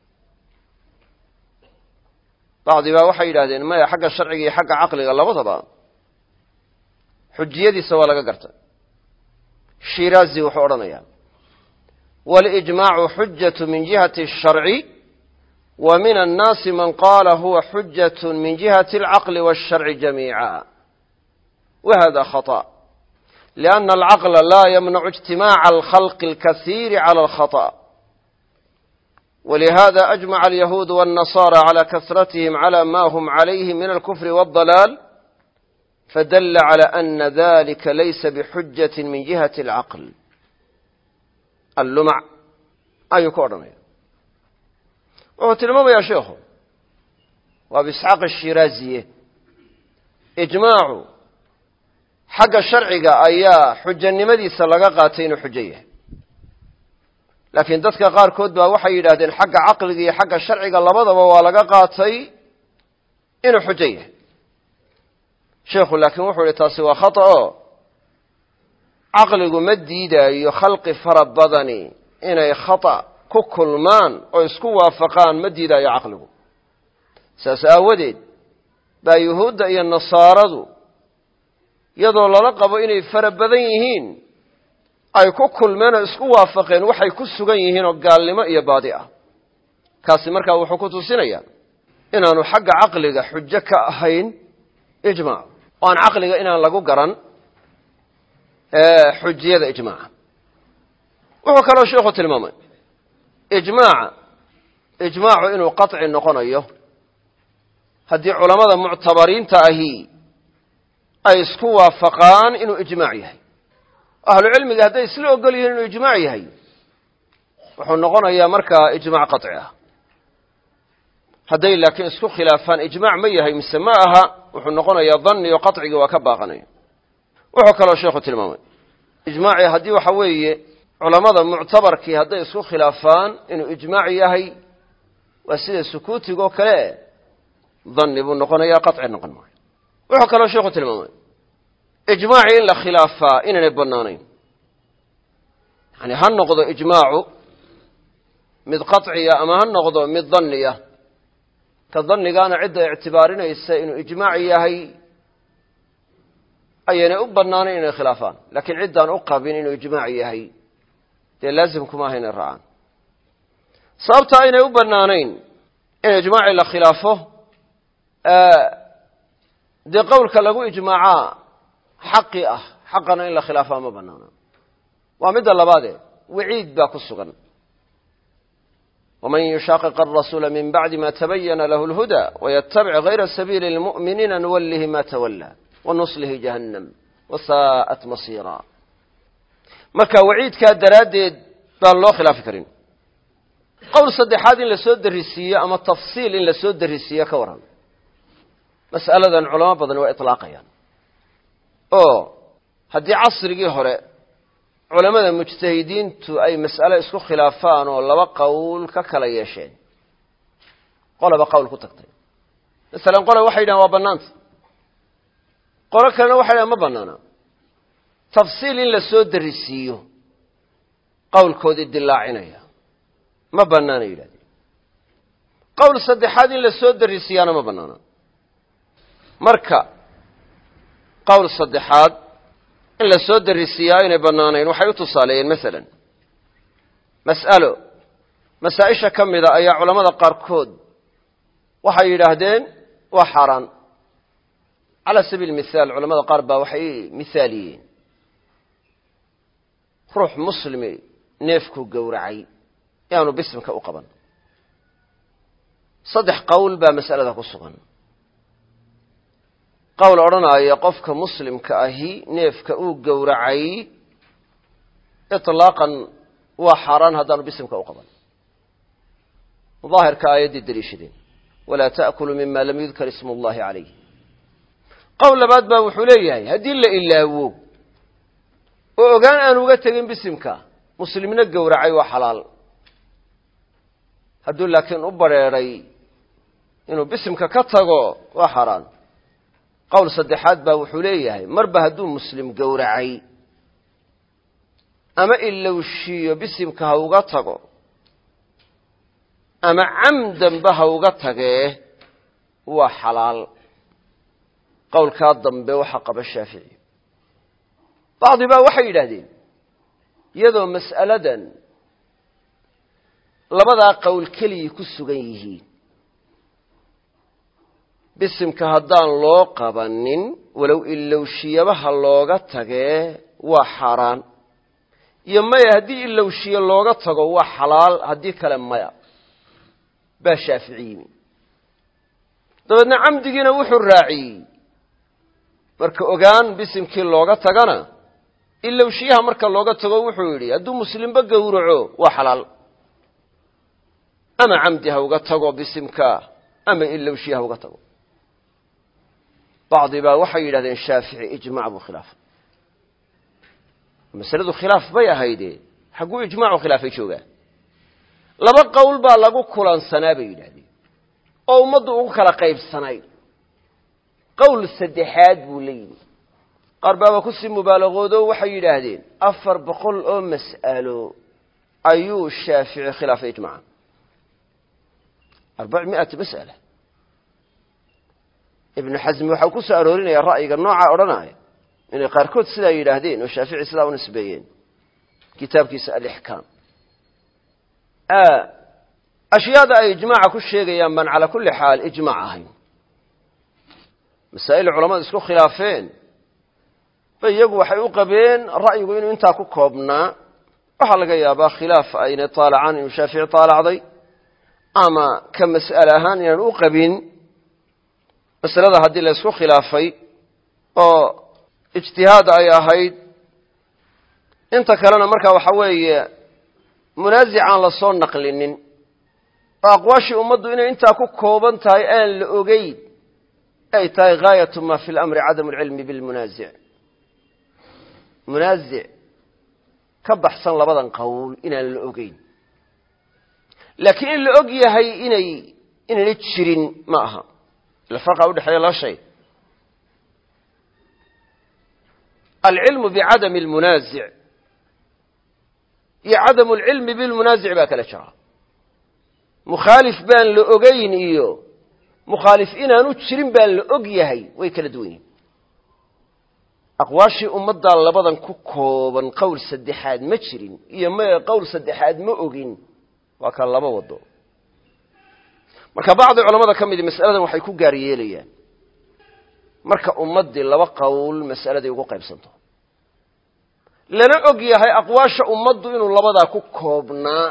bacdi baa waxay yidhahdeen maya xagga sharciga iyo xagga caqliga labadaba xujiyadiisa waa laga gartay shiraazi wuxuu odhanayaa walijmaacu xujatu min jihati الsharci wa min annaasi man qaala huwa xujat min jihati اlcaqli wاsharci jamiica wahada khaطأ liأna alcaqla laa yamnacu اجtimaaca alkhalqi اlkasiiri calى اlkhaطأ walihada ajmaca alyahuud wالnasaara calى kasratihim calى ma hm calayhi min alkufri wاldalaal فدل على أن ذلك ليس بحجة من جهة العقل اللمع أي كورنيا وهو تلمام يا شيخ وبإسحاق الشيرازية إجماع حق الشرع أيا حجة نمدي سلقا قاتين حجية لكن دتك قار كود وحي لهذين حق عقل حق الشرع لبضا ووالقا قاتي إنه حجية sheekhu laakiin wuxuu ihi taasi waa khata o caqligu ma diidaayo khalqi fara badani inay khata ku kulmaan oo isku waafaqaan ma diidaayo caqligu saas aawadeed baa yuhuudda iyo nasaaradu iyadoo lala qabo inay fara badan yihiin ay ku kulmeen oo isku waafaqeen waxay ku sugan yihiin oo gaalnimo iyo baadi ah kaasi markaa wuxuu ku tusinayaa inaanu xagga caqliga xujo ka ahayn ijmaac oo aan caqliga inaan lagu garan xujiyada ijmaaca wuxuu kaloo sheekhu tilmaamay ijmaaca ijmaacu inuu qaطci noqonayo haddii culammada muctabariinta ahi ay isku waafaqaan inuu ijmaac yahay ahlu cilmiga hadday isla ogol yihiin inuu ijmaac yahay wuxuu noqonayaa markaa ijmaac qaطci ah hadday laakiin isku khilaafaan ijmaac ma yahay mise ma aha wuxuu noqonayaa dhanni oo qaطcigii waa ka baaqanaya wuxuu kaloo sheekhu tilmaamay ijmaaci haddii waxa weeye culamada muctabarkii hadday isku khilaafaan inuu ijmaac yahay waa sida sukuutigoo kale danni buu noqonayaa qaطci noqon maayo wuxuu kaloo sheekhu tilmaamay ijmaaci in la khilaafaa inaanay bannaanayn yani ha noqdo ijmaacu mid qaطciya ama ha noqdo mid danniya ka dannigaana cidda ictibaarinaysa inuu ijmaac yahay ayaynay u bannaanayn inay khilaafaan laakiin ciddaan u qabin inuu ijmaac yahay dee laazimkuma aha inay raacaan sababta aynay u bannaanayn in ijmaaci la khilaafo dee qowlka lagu ijmaacaa xaqi ah xaqana in la khilaafaa ma bannaana waa midda labaadee waciid baa ku sugan waman yushaaqiq arasuula min bacdi ma tabayana lahu lhuda wayatabic hayra sabiili lmu'miniina nuwallihi ma tawallaa wanuslihi jahannam wasaa'at masiira marka waciidkaa daraaddeed baan loo khilaafi karin qowl saddexaad in la soo darisiiyo ama tafsiil in la soo darisiiyo ka waran mas'aladan culamo badan waa itlaaqayaan oo haddii casrigii hore culamada mujtahidiintu ay mas'ale isku khilaafaan oo laba qowl ka kala yeesheen qolaba qowl ku tagtay masalan qole waxay yidhahan waa bannaanta qolo kalena waxay yidhahan ma bannaana tafsiil in la soo darisiiyo qowlkoodii dilaacinaya ma bannaana yidhahdeen qowl saddexaad in la soo darisiiyaana ma bannaana marka qowl saddexaad in la soo darisiiyaa inay bannaanayn waxay u tusaaleeyeen masalan mas'alo masaa-isha ka mida ayaa culammada qaarkood waxay yidhaahdeen waa xaaraan cala sabiil mithaal culamada qaar baa waxay mithaaliyeen ruux muslimi neefku gowracay yaanu bisimka u qaban saddex qowl baa mas'alada ku sugan qowl odhanaya qofka muslimka ahi neefka uu gowracay iطlaaqan waa xaaraan haddaanu bisimka u qaban daahirka aayaddii daliishadeen walaa ta'kuluu mima lam yudkar ismu اllahi calayh qowl labaad baa wuxuu leeyahay haddii la ilaawo oo ogaan aan uga tegin bisimka muslimna gowracay waa xalaal hadduu laakiin u bareeray inuu bisimka ka tago waa xaaraan qowl saddexaad baa wuxuu leeyahay marba hadduu muslim gowracay ama ilowshiyo bisimka ha uga tago ama camdanba ha uga tagee waa xalaal qowlkaa dambe waxaa qaba shaafici bacdi baa waxay yidhaahdeen iyadoo mas'aladan labadaa qowl keliyii ku sugan yihiin bisimka haddaan loo qabanin walow ilowshiyabaha looga tagee waa xaaraan iyo maya haddii ilowshiye looga tago waa xalaal haddii kale maya baa shaafici yimi dabeedna camdigiina wuxuu raaciyey marka ogaan bisimkii looga tagana ilowshiyaha marka looga tago wuxuu yidhi hadduu muslimba gowraco waa xalaal ama camdi ha uga tago bisimka ama ilowshiye ha uga tago bacdi baa waxay yidhahdeen shaafici ijmac buu khilaafay masaladu khilaaf bay ahayde xagguu ijmaacu khilaafay joogaa laba qowl baa lagu kulansanaa bay yidhahdeen oo ummaddu ugu kala qaybsanay qowl saddexaad buu la yimi qaar baaba kusii mubaalaqoodo waxay yidhaahdeen afar boqol oo mas'alo ayuu shaafici khilaafay ijmaca arbac mi'ata mas'ala ibnu xasmi waxau ku soo aroorinayaa ra'yiga nooca odhanaya inay qaarkood sidaa yidhaahdeen oo shaafici sidaa u nisbeeyeen kitaabkiisa alixkaam ashyaada ay ijmaaca ku sheegayaan baan calaa kulli xaal ijmaac ahayn masaa'il culamadu isku khilaafeen ba iyagu waxay u qabeen ra'yigu inuu intaa ku koobnaa waxaa laga yaabaa khilaaf aynay taalacaan inuu shaafici taalacday ama ka mas'ale ahaan inaan u qabin masalada haddii la isku khilaafay oo ijtihaad ay ahayd inta kalena markaa waxa weeye munaasic aan la soo naqlinin oo aqwaashii ummaddu inay intaa ku kooban tahay aan la ogeyn ay tahay gaayatu ma fi lamri cadamu alcilmi bilmunaasic munaasic ka baxsan labadan qowl inaan la ogeyn laakiin in la og yahay inay inayna jirin ma aha la farqa u dhaxeeya la shay العلم بعدم المنازع يا عدم العلم بالمنازع baa kala jira مخالف baan la ogeyn iyo مخالف inaanu jirin baan la og yahay way kala duwan yihiin aqwaashi ummadda labadan ku kooban qowl saddexaad ma jirin iyo ma qowl saddexaad ma ogin waa ka laba wado marka baadhi culimada kamid mas'aladan waxay ku gaar yeelayaan marka ummadii laba qowl mas'aladii ugu qaybsanto lana og yahay aqwaasha ummaddu inuu labada ku koobnaa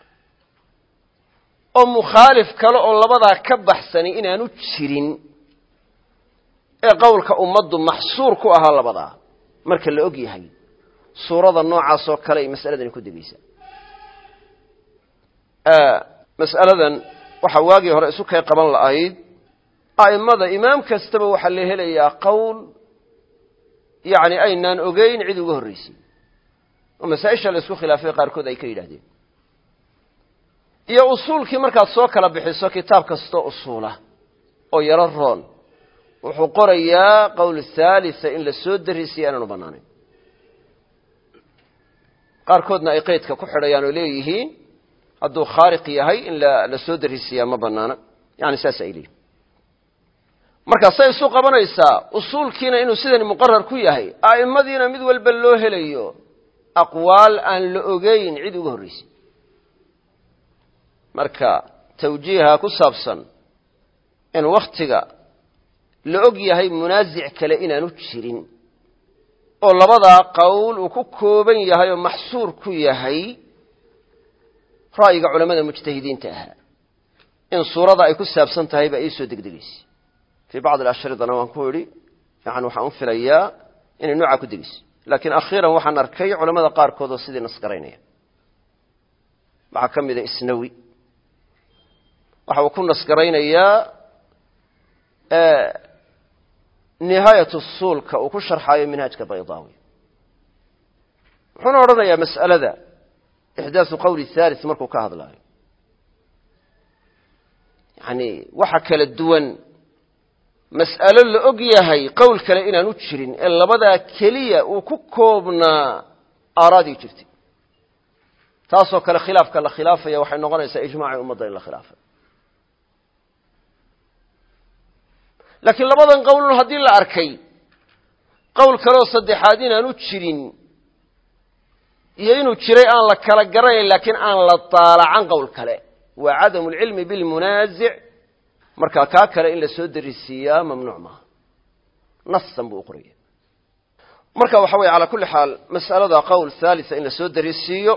oo mukhalif kale oo labada ka baxsani inaanu jirin ee qowlka ummaddu maxsuur ku aha labada marka la og yahay suurada noocaas oo kale ay mas'aladan ku degaysa ee mas'aladan waxa waagi hore isu kay qaban laayd aimada imaam kastaba waxa la helayaa qowl yaani aynaan ogeyn cid ugu horeysay oo masaa'isha la isku khilaafay qaar kood ay ka yiraahdeen iyo usulkii marka soo kala bixiso kitaab kasto usula oo yara roon wuxuu qorayaa qowl thalitha in la soo darisiyo aanu banaanayn qaar koodna ay qeydka ku xidhayaan oo leeyihiin hadduu khaariq yahay in la la soo darisiyo ma banaana yaani saas ay leeyihiin marka say isu qabanaysaa usulkiina inuu sidan muqarrar ku yahay aimadiina mid walba loo helayo aqwaal aan la ogeyn cid ugu horeysay marka tawjiiha ku saabsan in waqtiga la og yahay munaasic kale inaanu jirin oo labada qowl uu ku kooban yahay oo maxsuur ku yahay ra'yiga culimada mujtahidiinta ah in suurada ay ku saabsan tahay ba ay soo degdegaysay في بعض الأشرطة أنا وانكوري يعني وحن فيليا إن النوع كديس لكن أخيرا وحن أركي علماء قار كودو سيدي نسكرينيا مع كم إذا إسنوي وحوكون نسكرينيا آه نهاية الصول كأوكشر حاية منهاج كبيضاوي حنا ورنا يا مسألة ذا إحداث قول الثالث مركو كهذا الله يعني وحكى للدون مسألة اللي أقياهي قول كلا إنا نتشرين إلا بدا كلية وكوكوبنا أرادي جرتي تاسو كلا خلاف كلا خلافة يا وحي نغانا يسا إجماعي أمضي إلا خلافة لكن لبدا قول هدي الأركي قول كلا صدحادين نتشرين يينو تشري آن لكلا قرأي لكن آن لطالع عن قول كلا وعدم العلم بالمنازع marka ka kale in la soo darisiyaa mamnuuc ma nasan buu qoriyo marka waxa way ala kulli xaal mas'alada qowl thalitha in la soo darisiyo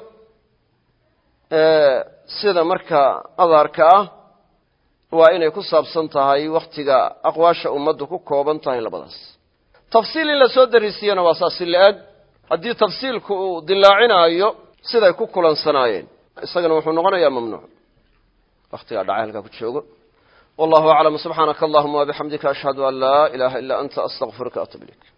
ee sida marka adarka ah waa inay ku saabsan tahay waqtiga aqwaasha ummaddu ku kooban tahay labadaas tafsiil in la soo darisiyana waa saas laag hadii tafsiilku uu dilaacinayo sida ay ku kulansanaayeen isagana wuxuu noqonayaa mamnuuc waqtiga dhacayalka ku joogo والله أعلم سبحانك اللهم وبحمدك أشهد أن لا إله إلا أنت أستغفرك وأتوب إليك